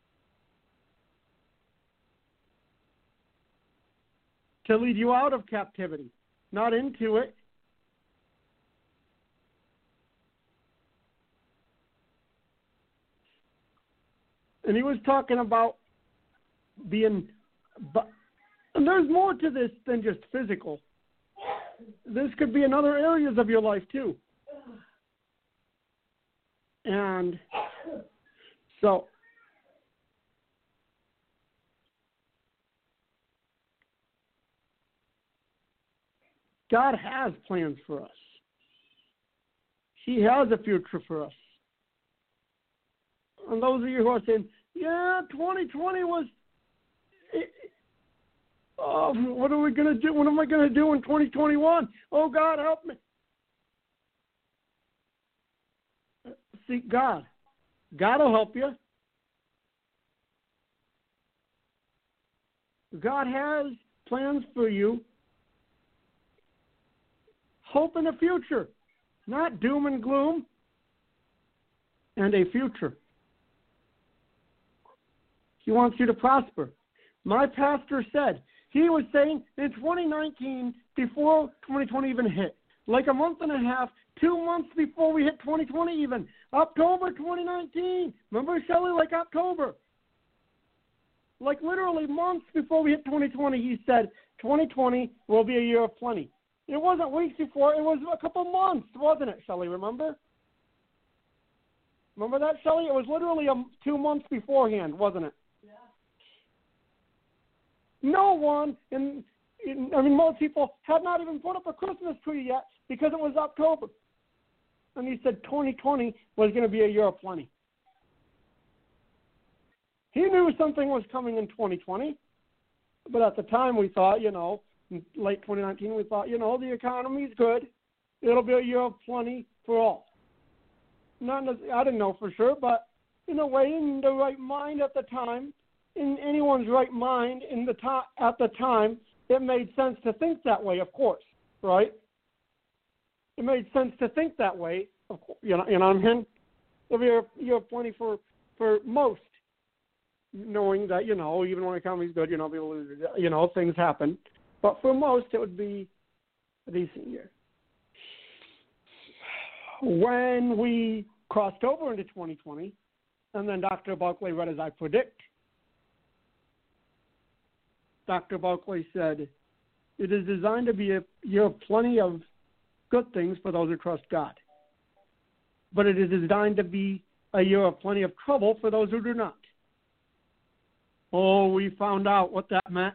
To lead you out of captivity, not into it. And he was talking about being, and there's more to this than just physical. This could be in other areas of your life too. And So, God has plans for us. He has a future for us. And those of you who are saying, yeah, twenty twenty was, oh, what are we going to do? What am I going to do in twenty twenty-one? Oh, God, help me. Seek God. God will help you. God has plans for you. Hope in a future, not doom and gloom, and a future. He wants you to prosper. My pastor said, he was saying in twenty nineteen, before twenty twenty even hit, like a month and a half, two months before we hit twenty twenty even, October twenty nineteen. Remember, Shelley, like October. Like literally months before we hit twenty twenty, he said, twenty twenty will be a year of plenty. It wasn't weeks before, it was a couple months, wasn't it, Shelley, remember? Remember that, Shelley? It was literally a, two months beforehand, wasn't it? Yeah. No one, in, in, I mean, most people had not even put up a Christmas tree yet because it was October. And he said twenty twenty was going to be a year of plenty. He knew something was coming in twenty twenty, but at the time we thought, you know, in late twenty nineteen, we thought, you know, the economy's good. It'll be a year of plenty for all. Not, I didn't know for sure, but in a way, in the right mind at the time, in anyone's right mind in the to- at the time, it made sense to think that way, of course, right? It made sense to think that way, of course, you know, you know what I mean? It'll be a year of plenty for, for most, knowing that, you know, even when the economy's good, you know, people, you know, things happen. But for most, it would be a decent year. When we crossed over into twenty twenty, and then Doctor Bulkley read as I predict, Doctor Bulkley said, it is designed to be a year of plenty of good things for those who trust God. But it is designed to be a year of plenty of trouble for those who do not. Oh, we found out what that meant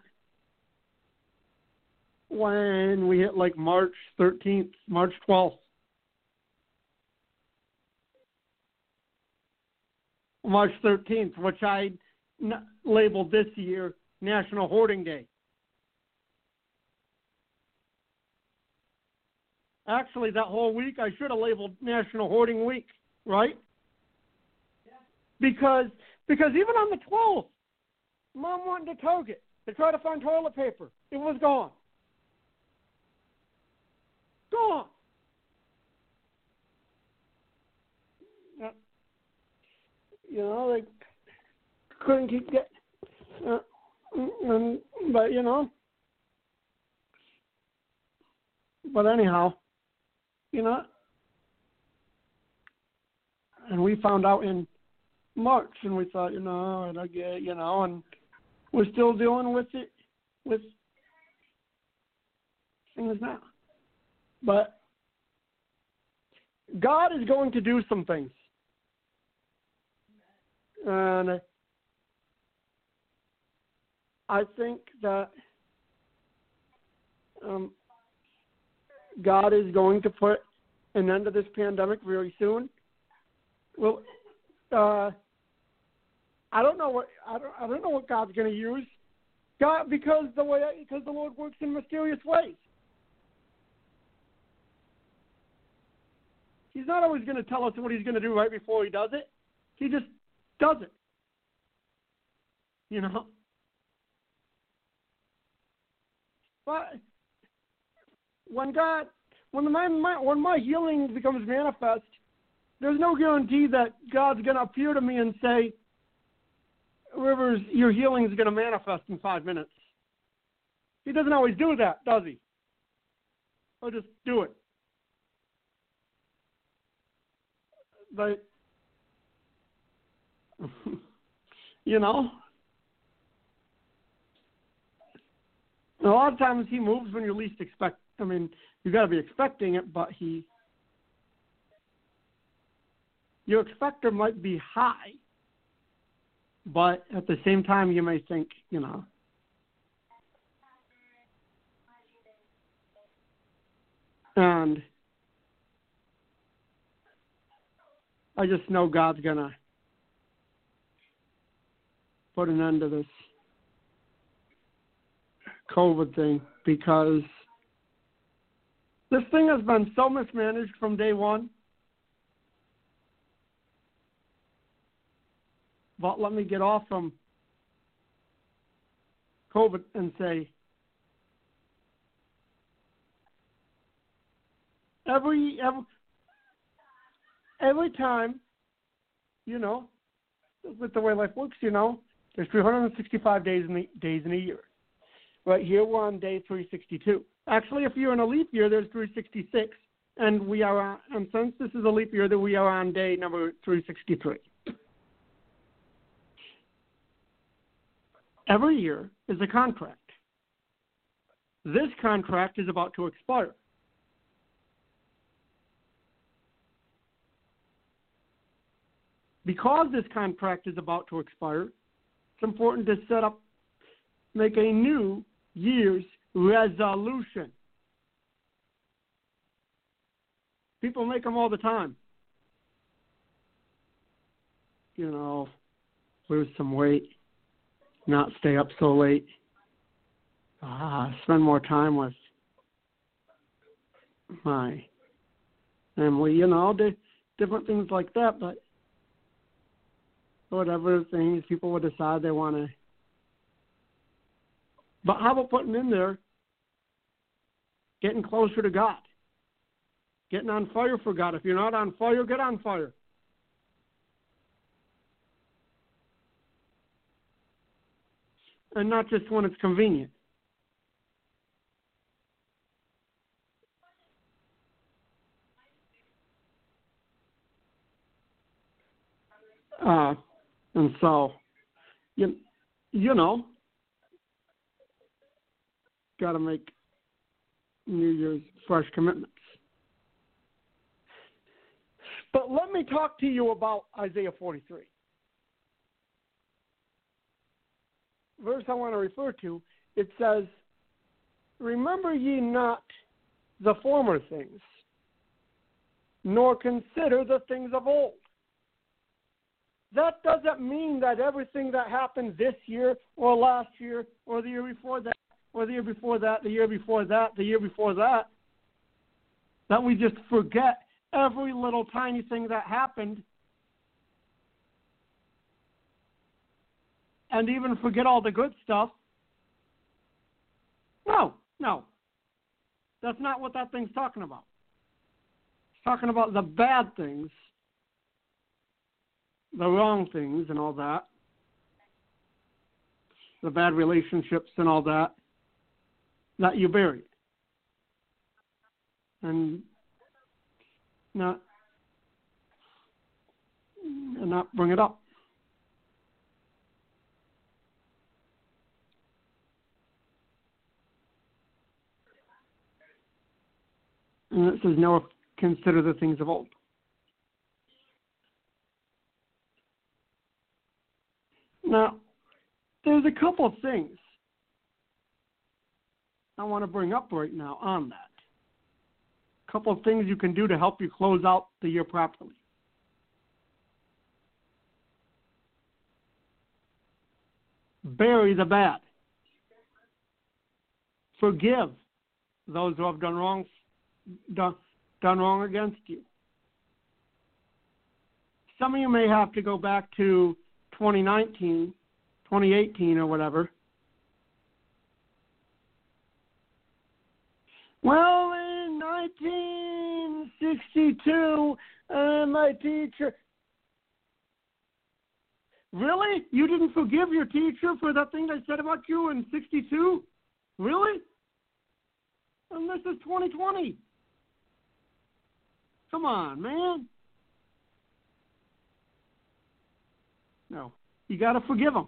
when we hit like March thirteenth, March twelfth. March thirteenth, which I n- labeled this year National Hoarding Day. Actually, that whole week I should have labeled National Hoarding Week, right? Yeah. Because because even on the twelfth, Mom went to Target to try to find toilet paper. It was gone. Gone. Uh, you know, they couldn't keep getting, uh, and, but you know, but anyhow, you know, and we found out in March, and we thought, you know, and I get, you know, and we're still dealing with it, with things now. But God is going to do some things. And I think that um, God is going to put an end to this pandemic very soon. Well, uh, I don't know what I don't I don't know what God's going to use. God, because the way because the Lord works in mysterious ways. He's not always going to tell us what he's going to do right before he does it. He just does it. You know? But when God, when my, my when my healing becomes manifest, there's no guarantee that God's going to appear to me and say, Rivers, your healing is going to manifest in five minutes. He doesn't always do that, does he? He'll just do it. But, you know, a lot of times he moves when you least expect. I mean, you got to be expecting it, but he your expector might be high, but at the same time, you may think, you know, and I just know God's going to put an end to this COVID thing, because this thing has been so mismanaged from day one. But let me get off from COVID and say, every every every time, you know, with the way life works, you know, there's three hundred sixty-five days in the, days in a year. Right here, we're on day three sixty-two. Actually, if you're in a leap year, there's three sixty-six, and we are on, and since this is a leap year, that we are on day number three sixty-three. Every year is a contract. This contract is about to expire. Because this contract is about to expire, it's important to set up, make a new Year's resolution. People make them all the time. You know, lose some weight, not stay up so late, ah, spend more time with my family, you know, di- different things like that, but whatever things people would decide they want to. But how about putting in there getting closer to God, getting on fire for God? If you're not on fire, get on fire. And not just when it's convenient. Uh, and so, you, you know, got to make New Year's fresh commitments. But let me talk to you about Isaiah forty-three. Verse I want to refer to, it says, remember ye not the former things, nor consider the things of old. That doesn't mean that everything that happened this year or last year or the year before that or the year before that, the year before that, the year before that, that we just forget every little tiny thing that happened and even forget all the good stuff. No, no. That's not what that thing's talking about. It's talking about the bad things, the wrong things and all that, the bad relationships and all that, that you buried. And not, and not bring it up. And it says, no, consider the things of old. Now, there's a couple of things I want to bring up right now on that. A couple of things you can do to help you close out the year properly. Bury the bad. Forgive those who have done wrong, done, done wrong against you. Some of you may have to go back to twenty nineteen, twenty eighteen, or whatever. Well, in nineteen sixty-two, uh, my teacher... Really? You didn't forgive your teacher for that thing they said about you in sixty-two? Really? And this is twenty twenty. Come on, man. No. You got to forgive them.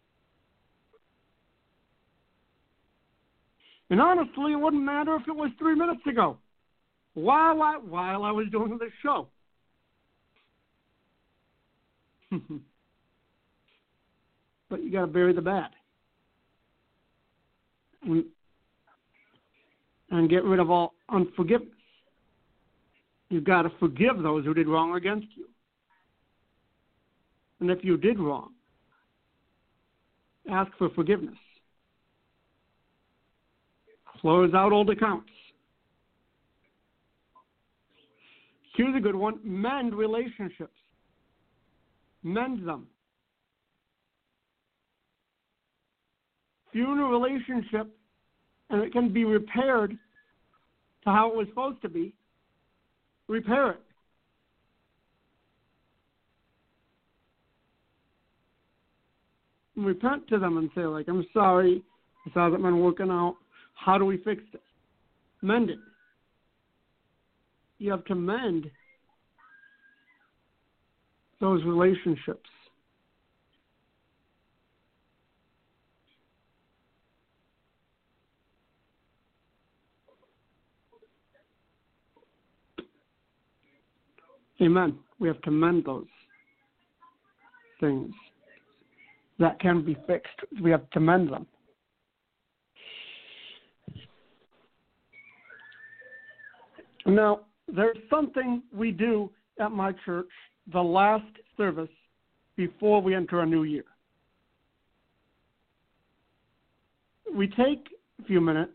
And honestly, it wouldn't matter if it was three minutes ago, while I, while I was doing this show. But you got to bury the bad. And, and get rid of all unforgiveness. You've got to forgive those who did wrong against you. And if you did wrong, ask for forgiveness. Close out old accounts. Here's a good one. Mend relationships. Mend them. If you're in a relationship and it can be repaired to how it was supposed to be, repair it. And repent to them and say, like, I'm sorry, this hasn't been working out. How do we fix this? Mend it. You have to mend those relationships. Amen. We have to mend those things that can be fixed. We have to mend them. Now, there's something we do at my church the last service before we enter a new year. We take a few minutes.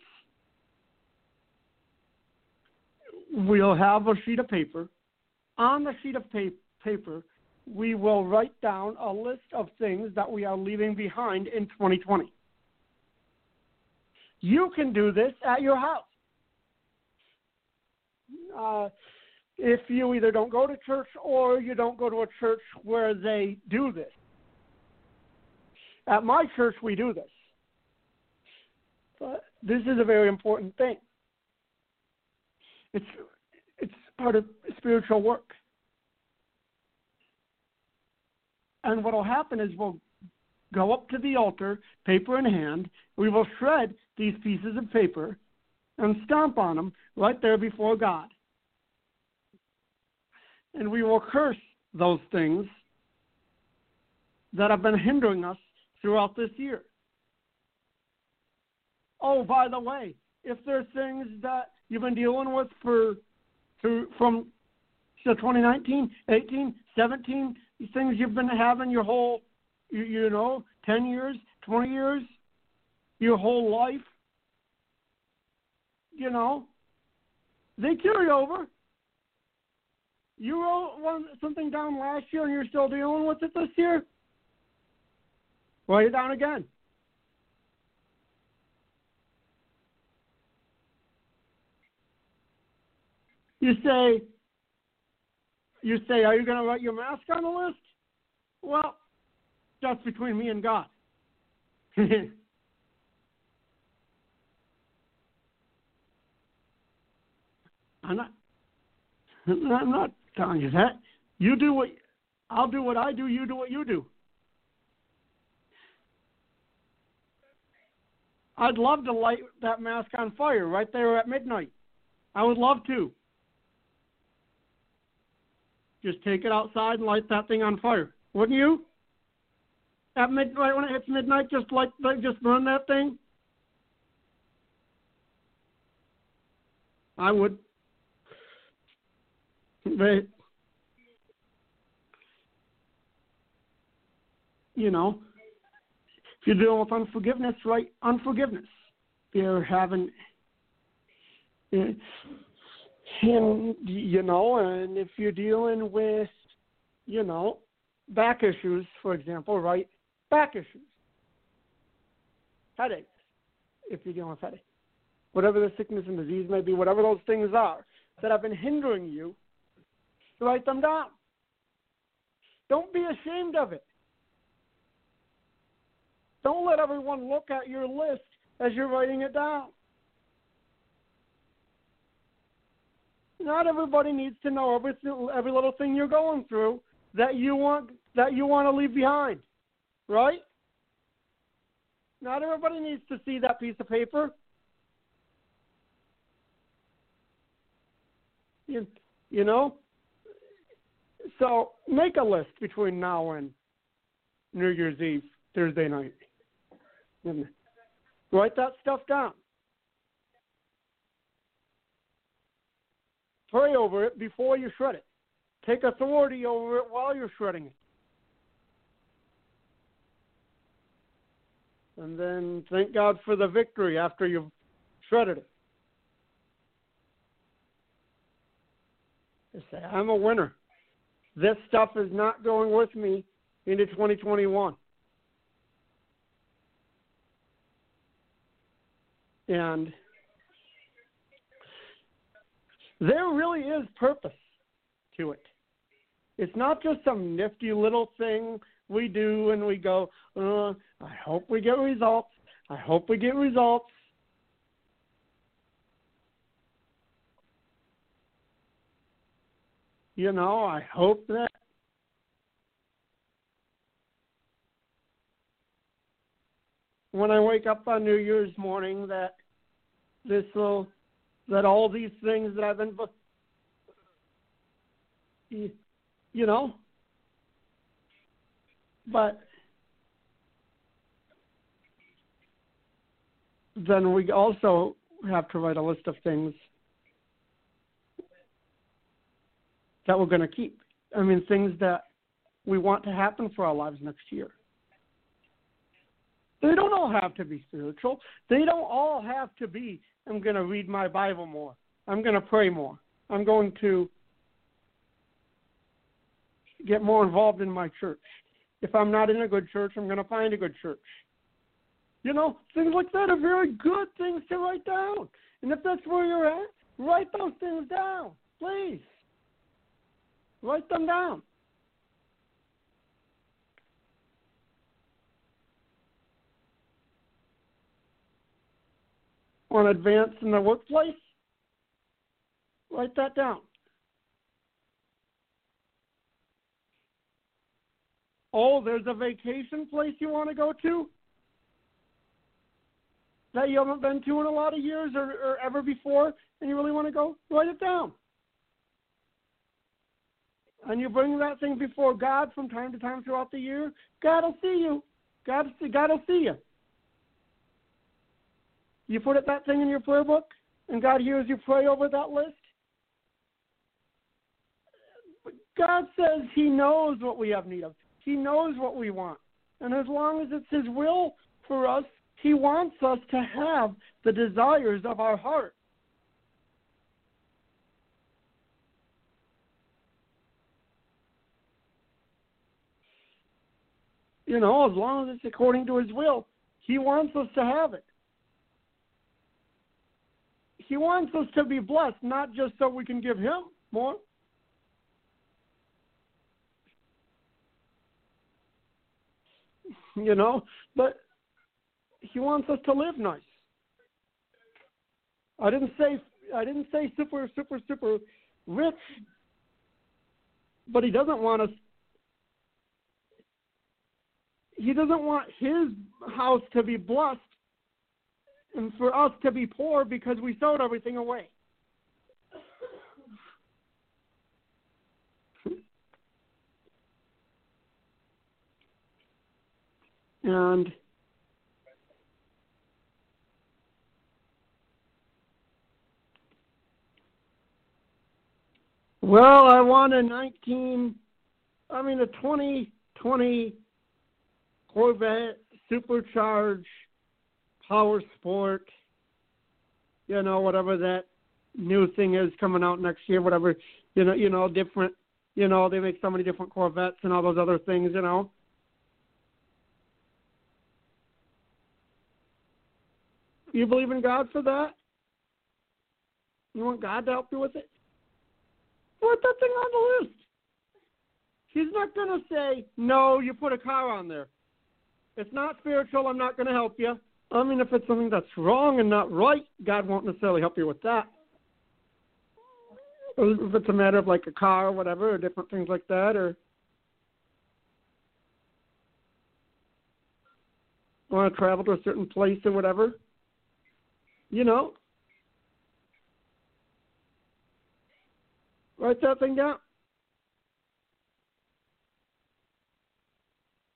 We'll have a sheet of paper. On the sheet of pa- paper, we will write down a list of things that we are leaving behind in twenty twenty. You can do this at your house. Uh, if you either don't go to church or you don't go to a church where they do this. At my church, we do this. But this is a very important thing. It's it's part of spiritual work. And what will happen is we'll go up to the altar, paper in hand. We will shred these pieces of paper and stomp on them right there before God. And we will curse those things that have been hindering us throughout this year. Oh, by the way, if there's things that you've been dealing with for, for from so twenty nineteen, eighteen, seventeen, these things you've been having your whole, you, you know, ten years, twenty years, your whole life, you know, they carry over. You wrote one, something down last year and you're still dealing with it this year? Write it down again. You say, you say, are you going to write your mask on the list? Well, that's between me and God. I'm not, I'm not telling you that. You do what, I'll do what I do, you do what you do. I'd love to light that mask on fire right there at midnight. I would love to. Just take it outside and light that thing on fire. Wouldn't you? At midnight, when it hits midnight, just light, just burn that thing? I would. But, you know, if you're dealing with unforgiveness, right? Unforgiveness. You're having, and, you know, and if you're dealing with, you know, back issues, for example, right? Back issues. Headaches, if you're dealing with headaches. Whatever the sickness and disease may be, whatever those things are that have been hindering you, write them down. Don't be ashamed of it. Don't let everyone look at your list as you're writing it down. Not everybody needs to know every, every little thing you're going through that you want that you want to leave behind, right? Not everybody needs to see that piece of paper. You, you know, So make a list between now and New Year's Eve, Thursday night. And write that stuff down. Pray over it before you shred it. Take authority over it while you're shredding it. And then thank God for the victory after you've shredded it. Just say, I'm a winner. This stuff is not going with me into twenty twenty-one. And there really is purpose to it. It's not just some nifty little thing we do and we go, uh, I hope we get results. I hope we get results. You know, I hope that when I wake up on New Year's morning that this will, that all these things that I've been, you, you know, but then we also have to write a list of things that we're going to keep. I mean, things that we want to happen for our lives next year. They don't all have to be spiritual. They don't all have to be, I'm going to read my Bible more. I'm going to pray more. I'm going to get more involved in my church. If I'm not in a good church, I'm going to find a good church. You know, things like that are very good things to write down. And if that's where you're at, write those things down, please. Write them down. Want to advance in the workplace? Write that down. Oh, there's a vacation place you want to go to that you haven't been to in a lot of years or, or ever before, and you really want to go? Write it down. And you bring that thing before God from time to time throughout the year, God will see you. God, God will see you. You put it, that thing in your prayer book, and God hears you pray over that list. God says he knows what we have need of. He knows what we want. And as long as it's his will for us, he wants us to have the desires of our heart. You know, as long as it's according to his will, he wants us to have it. He wants us to be blessed, not just so we can give him more. You know, but he wants us to live nice. I didn't say I didn't say super, super, super rich, but he doesn't want us. He doesn't want his house to be blessed and for us to be poor because we sold everything away. And well, I want a nineteen, I mean a twenty twenty Corvette supercharged power sport, you know, whatever that new thing is coming out next year, whatever, you know, you know, different, you know, they make so many different Corvettes and all those other things, you know. You believe in God for that? You want God to help you with it? Put that thing on the list. He's not going to say, no, you put a car on there. It's not spiritual, I'm not going to help you. I mean, if it's something that's wrong and not right, God won't necessarily help you with that. Or if it's a matter of like a car or whatever, or different things like that, or want to travel to a certain place or whatever, you know, write that thing down.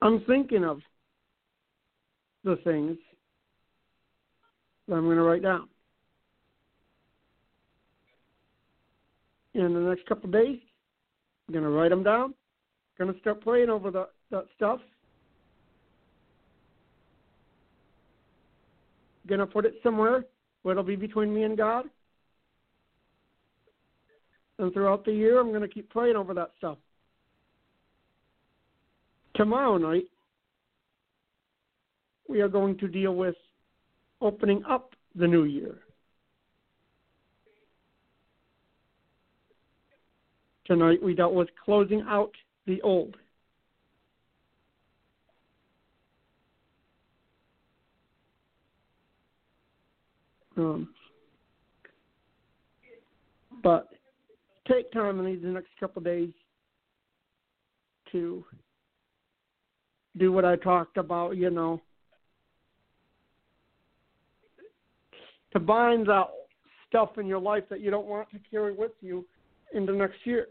I'm thinking of the things that I'm going to write down. In the next couple of days, I'm going to write them down. I'm going to start praying over the, that stuff. Going to put it somewhere where it'll be between me and God. And throughout the year, I'm going to keep praying over that stuff. Tomorrow night, we are going to deal with opening up the new year. Tonight, we dealt with closing out the old. Um, but take time in these next couple of days to do what I talked about, you know, to bind that stuff in your life that you don't want to carry with you into next year.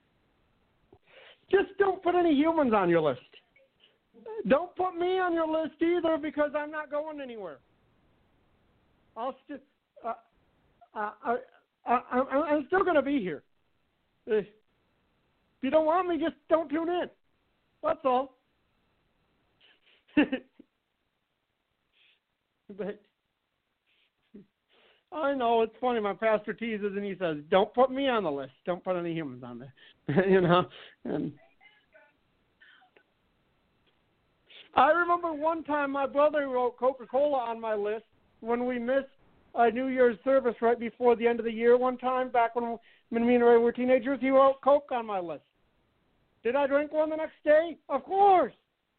Just don't put any humans on your list. Don't put me on your list either, because I'm not going anywhere. I'll st- uh, uh, I, I, I, I'm still going to be here. If you don't want me, just don't tune in. That's all. But I know it's funny. My pastor teases and he says, "Don't put me on the list. Don't put any humans on there." You know. And I remember one time my brother wrote Coca-Cola on my list when we missed a New Year's service right before the end of the year. One time back when, when me and Ray were teenagers, he wrote Coke on my list. Did I drink one the next day? Of course.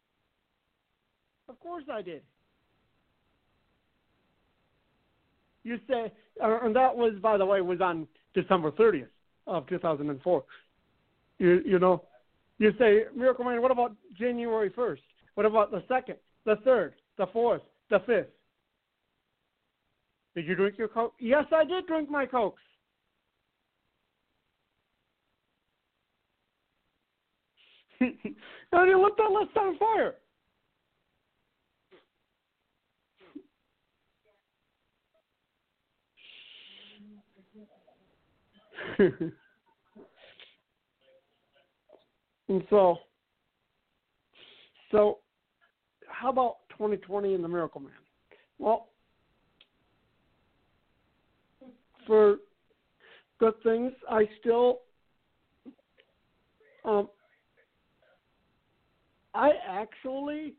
Of course I did. You say, uh, and that was, by the way, was on December thirtieth of two thousand four. You, you know, you say, Miracle Man, what about January first? What about the second, the third, the fourth, the fifth? Did you drink your Coke? Yes, I did drink my Cokes. And you lit that list on fire. And so, so how about twenty twenty and the Miracle Man? Well, for good things, I still, um, I actually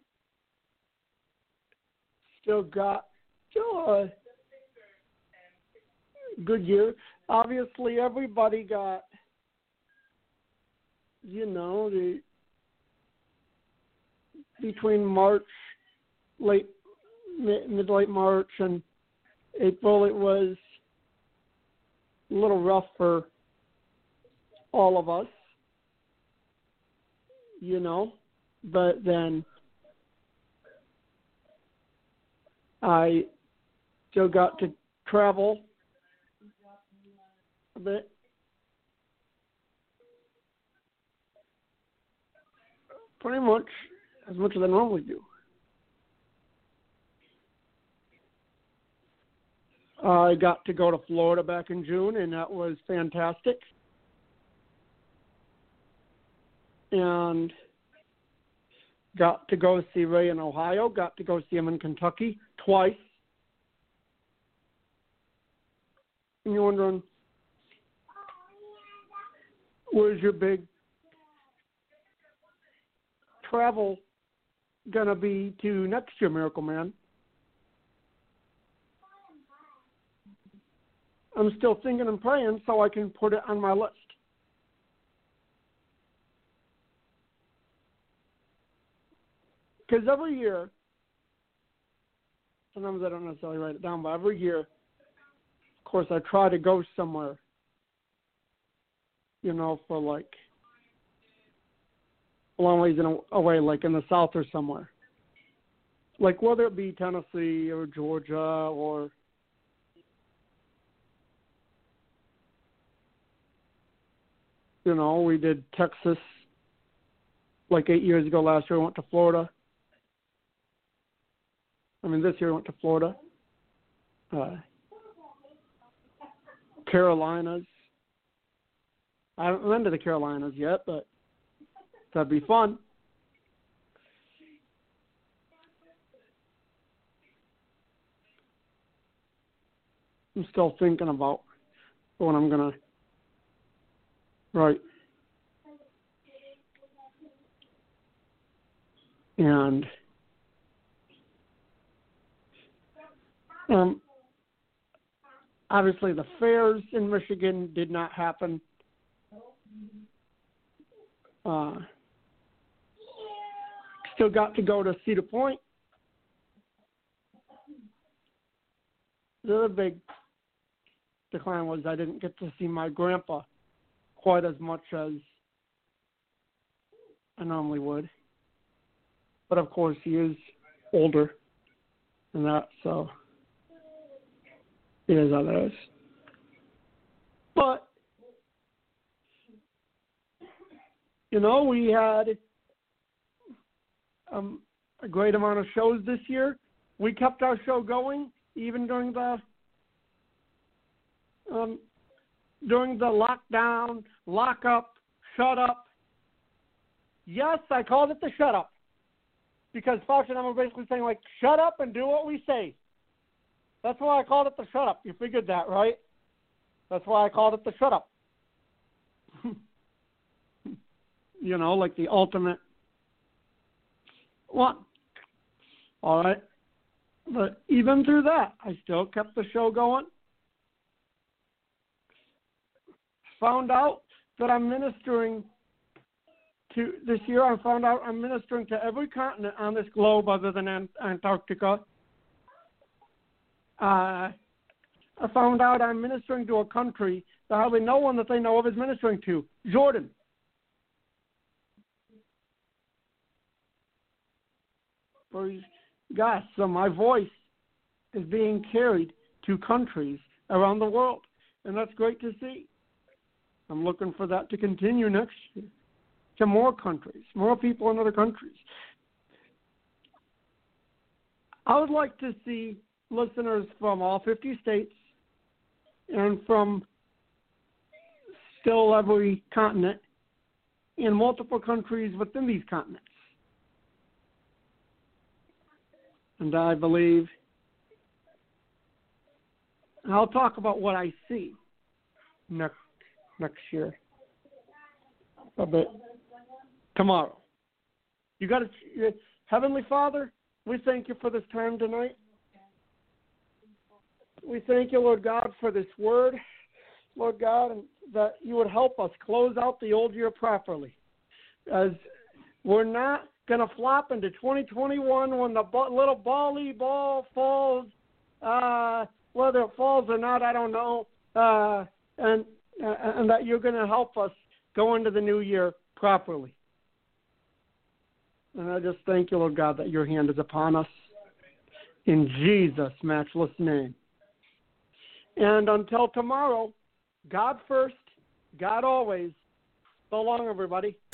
still got still a good year. Obviously, everybody got, you know, the between March, late, mid, mid late March and April, it was a little rough for all of us, you know, but then I still got to travel a bit. Pretty much as much as I normally do. I got to go to Florida back in June, and that was fantastic. And got to go see Ray in Ohio, got to go see him in Kentucky twice. And you're wondering, where's your big travel going to be to next year, Miracle Man? I'm still thinking and praying so I can put it on my list. Because every year, sometimes I don't necessarily write it down, but every year, of course, I try to go somewhere, you know, for like a long ways in away, like in the South or somewhere. Like whether it be Tennessee or Georgia or you know, we did Texas like eight years ago. Last year I went to Florida. I mean, this year I went to Florida. Uh, Carolinas. I haven't been to the Carolinas yet, but that'd be fun. I'm still thinking about what I'm going to write. And um, obviously the fairs in Michigan did not happen. Uh, still got to go to Cedar Point. The other big decline was I didn't get to see my grandpa quite as much as I normally would. But of course, he is older and that, so it is how it is. But, you know, we had um, a great amount of shows this year. We kept our show going even during the um, during the lockdown, lock up, shut up. Yes, I called it the shut up. Because Fauci and I were basically saying, like, shut up and do what we say. That's why I called it the shut up. You figured that, right? That's why I called it the shut up. You know, like the ultimate one. All right? But even through that, I still kept the show going. Found out that I'm ministering to this year. I found out I'm ministering to every continent on this globe other than Ant- Antarctica. Uh, I found out I'm ministering to a country that hardly no one that they know of is ministering to, Jordan. Praise God. So my voice is being carried to countries around the world, and that's great to see. I'm looking for that to continue next year, to more countries, more people in other countries. I would like to see listeners from all fifty states and from still every continent in multiple countries within these continents. And I believe, I'll talk about what I see next next year a bit tomorrow. You got to, Heavenly Father, we thank you for this time tonight. We thank you, Lord God, for this word, Lord God, and that you would help us close out the old year properly, as we're not going to flop into twenty twenty-one when the b- little bally ball falls. Uh, whether it falls or not, I don't know. Uh, and uh, and that you're going to help us go into the new year properly. And I just thank you, Lord God, that your hand is upon us. In Jesus' matchless name. And until tomorrow, God first, God always. So long, everybody.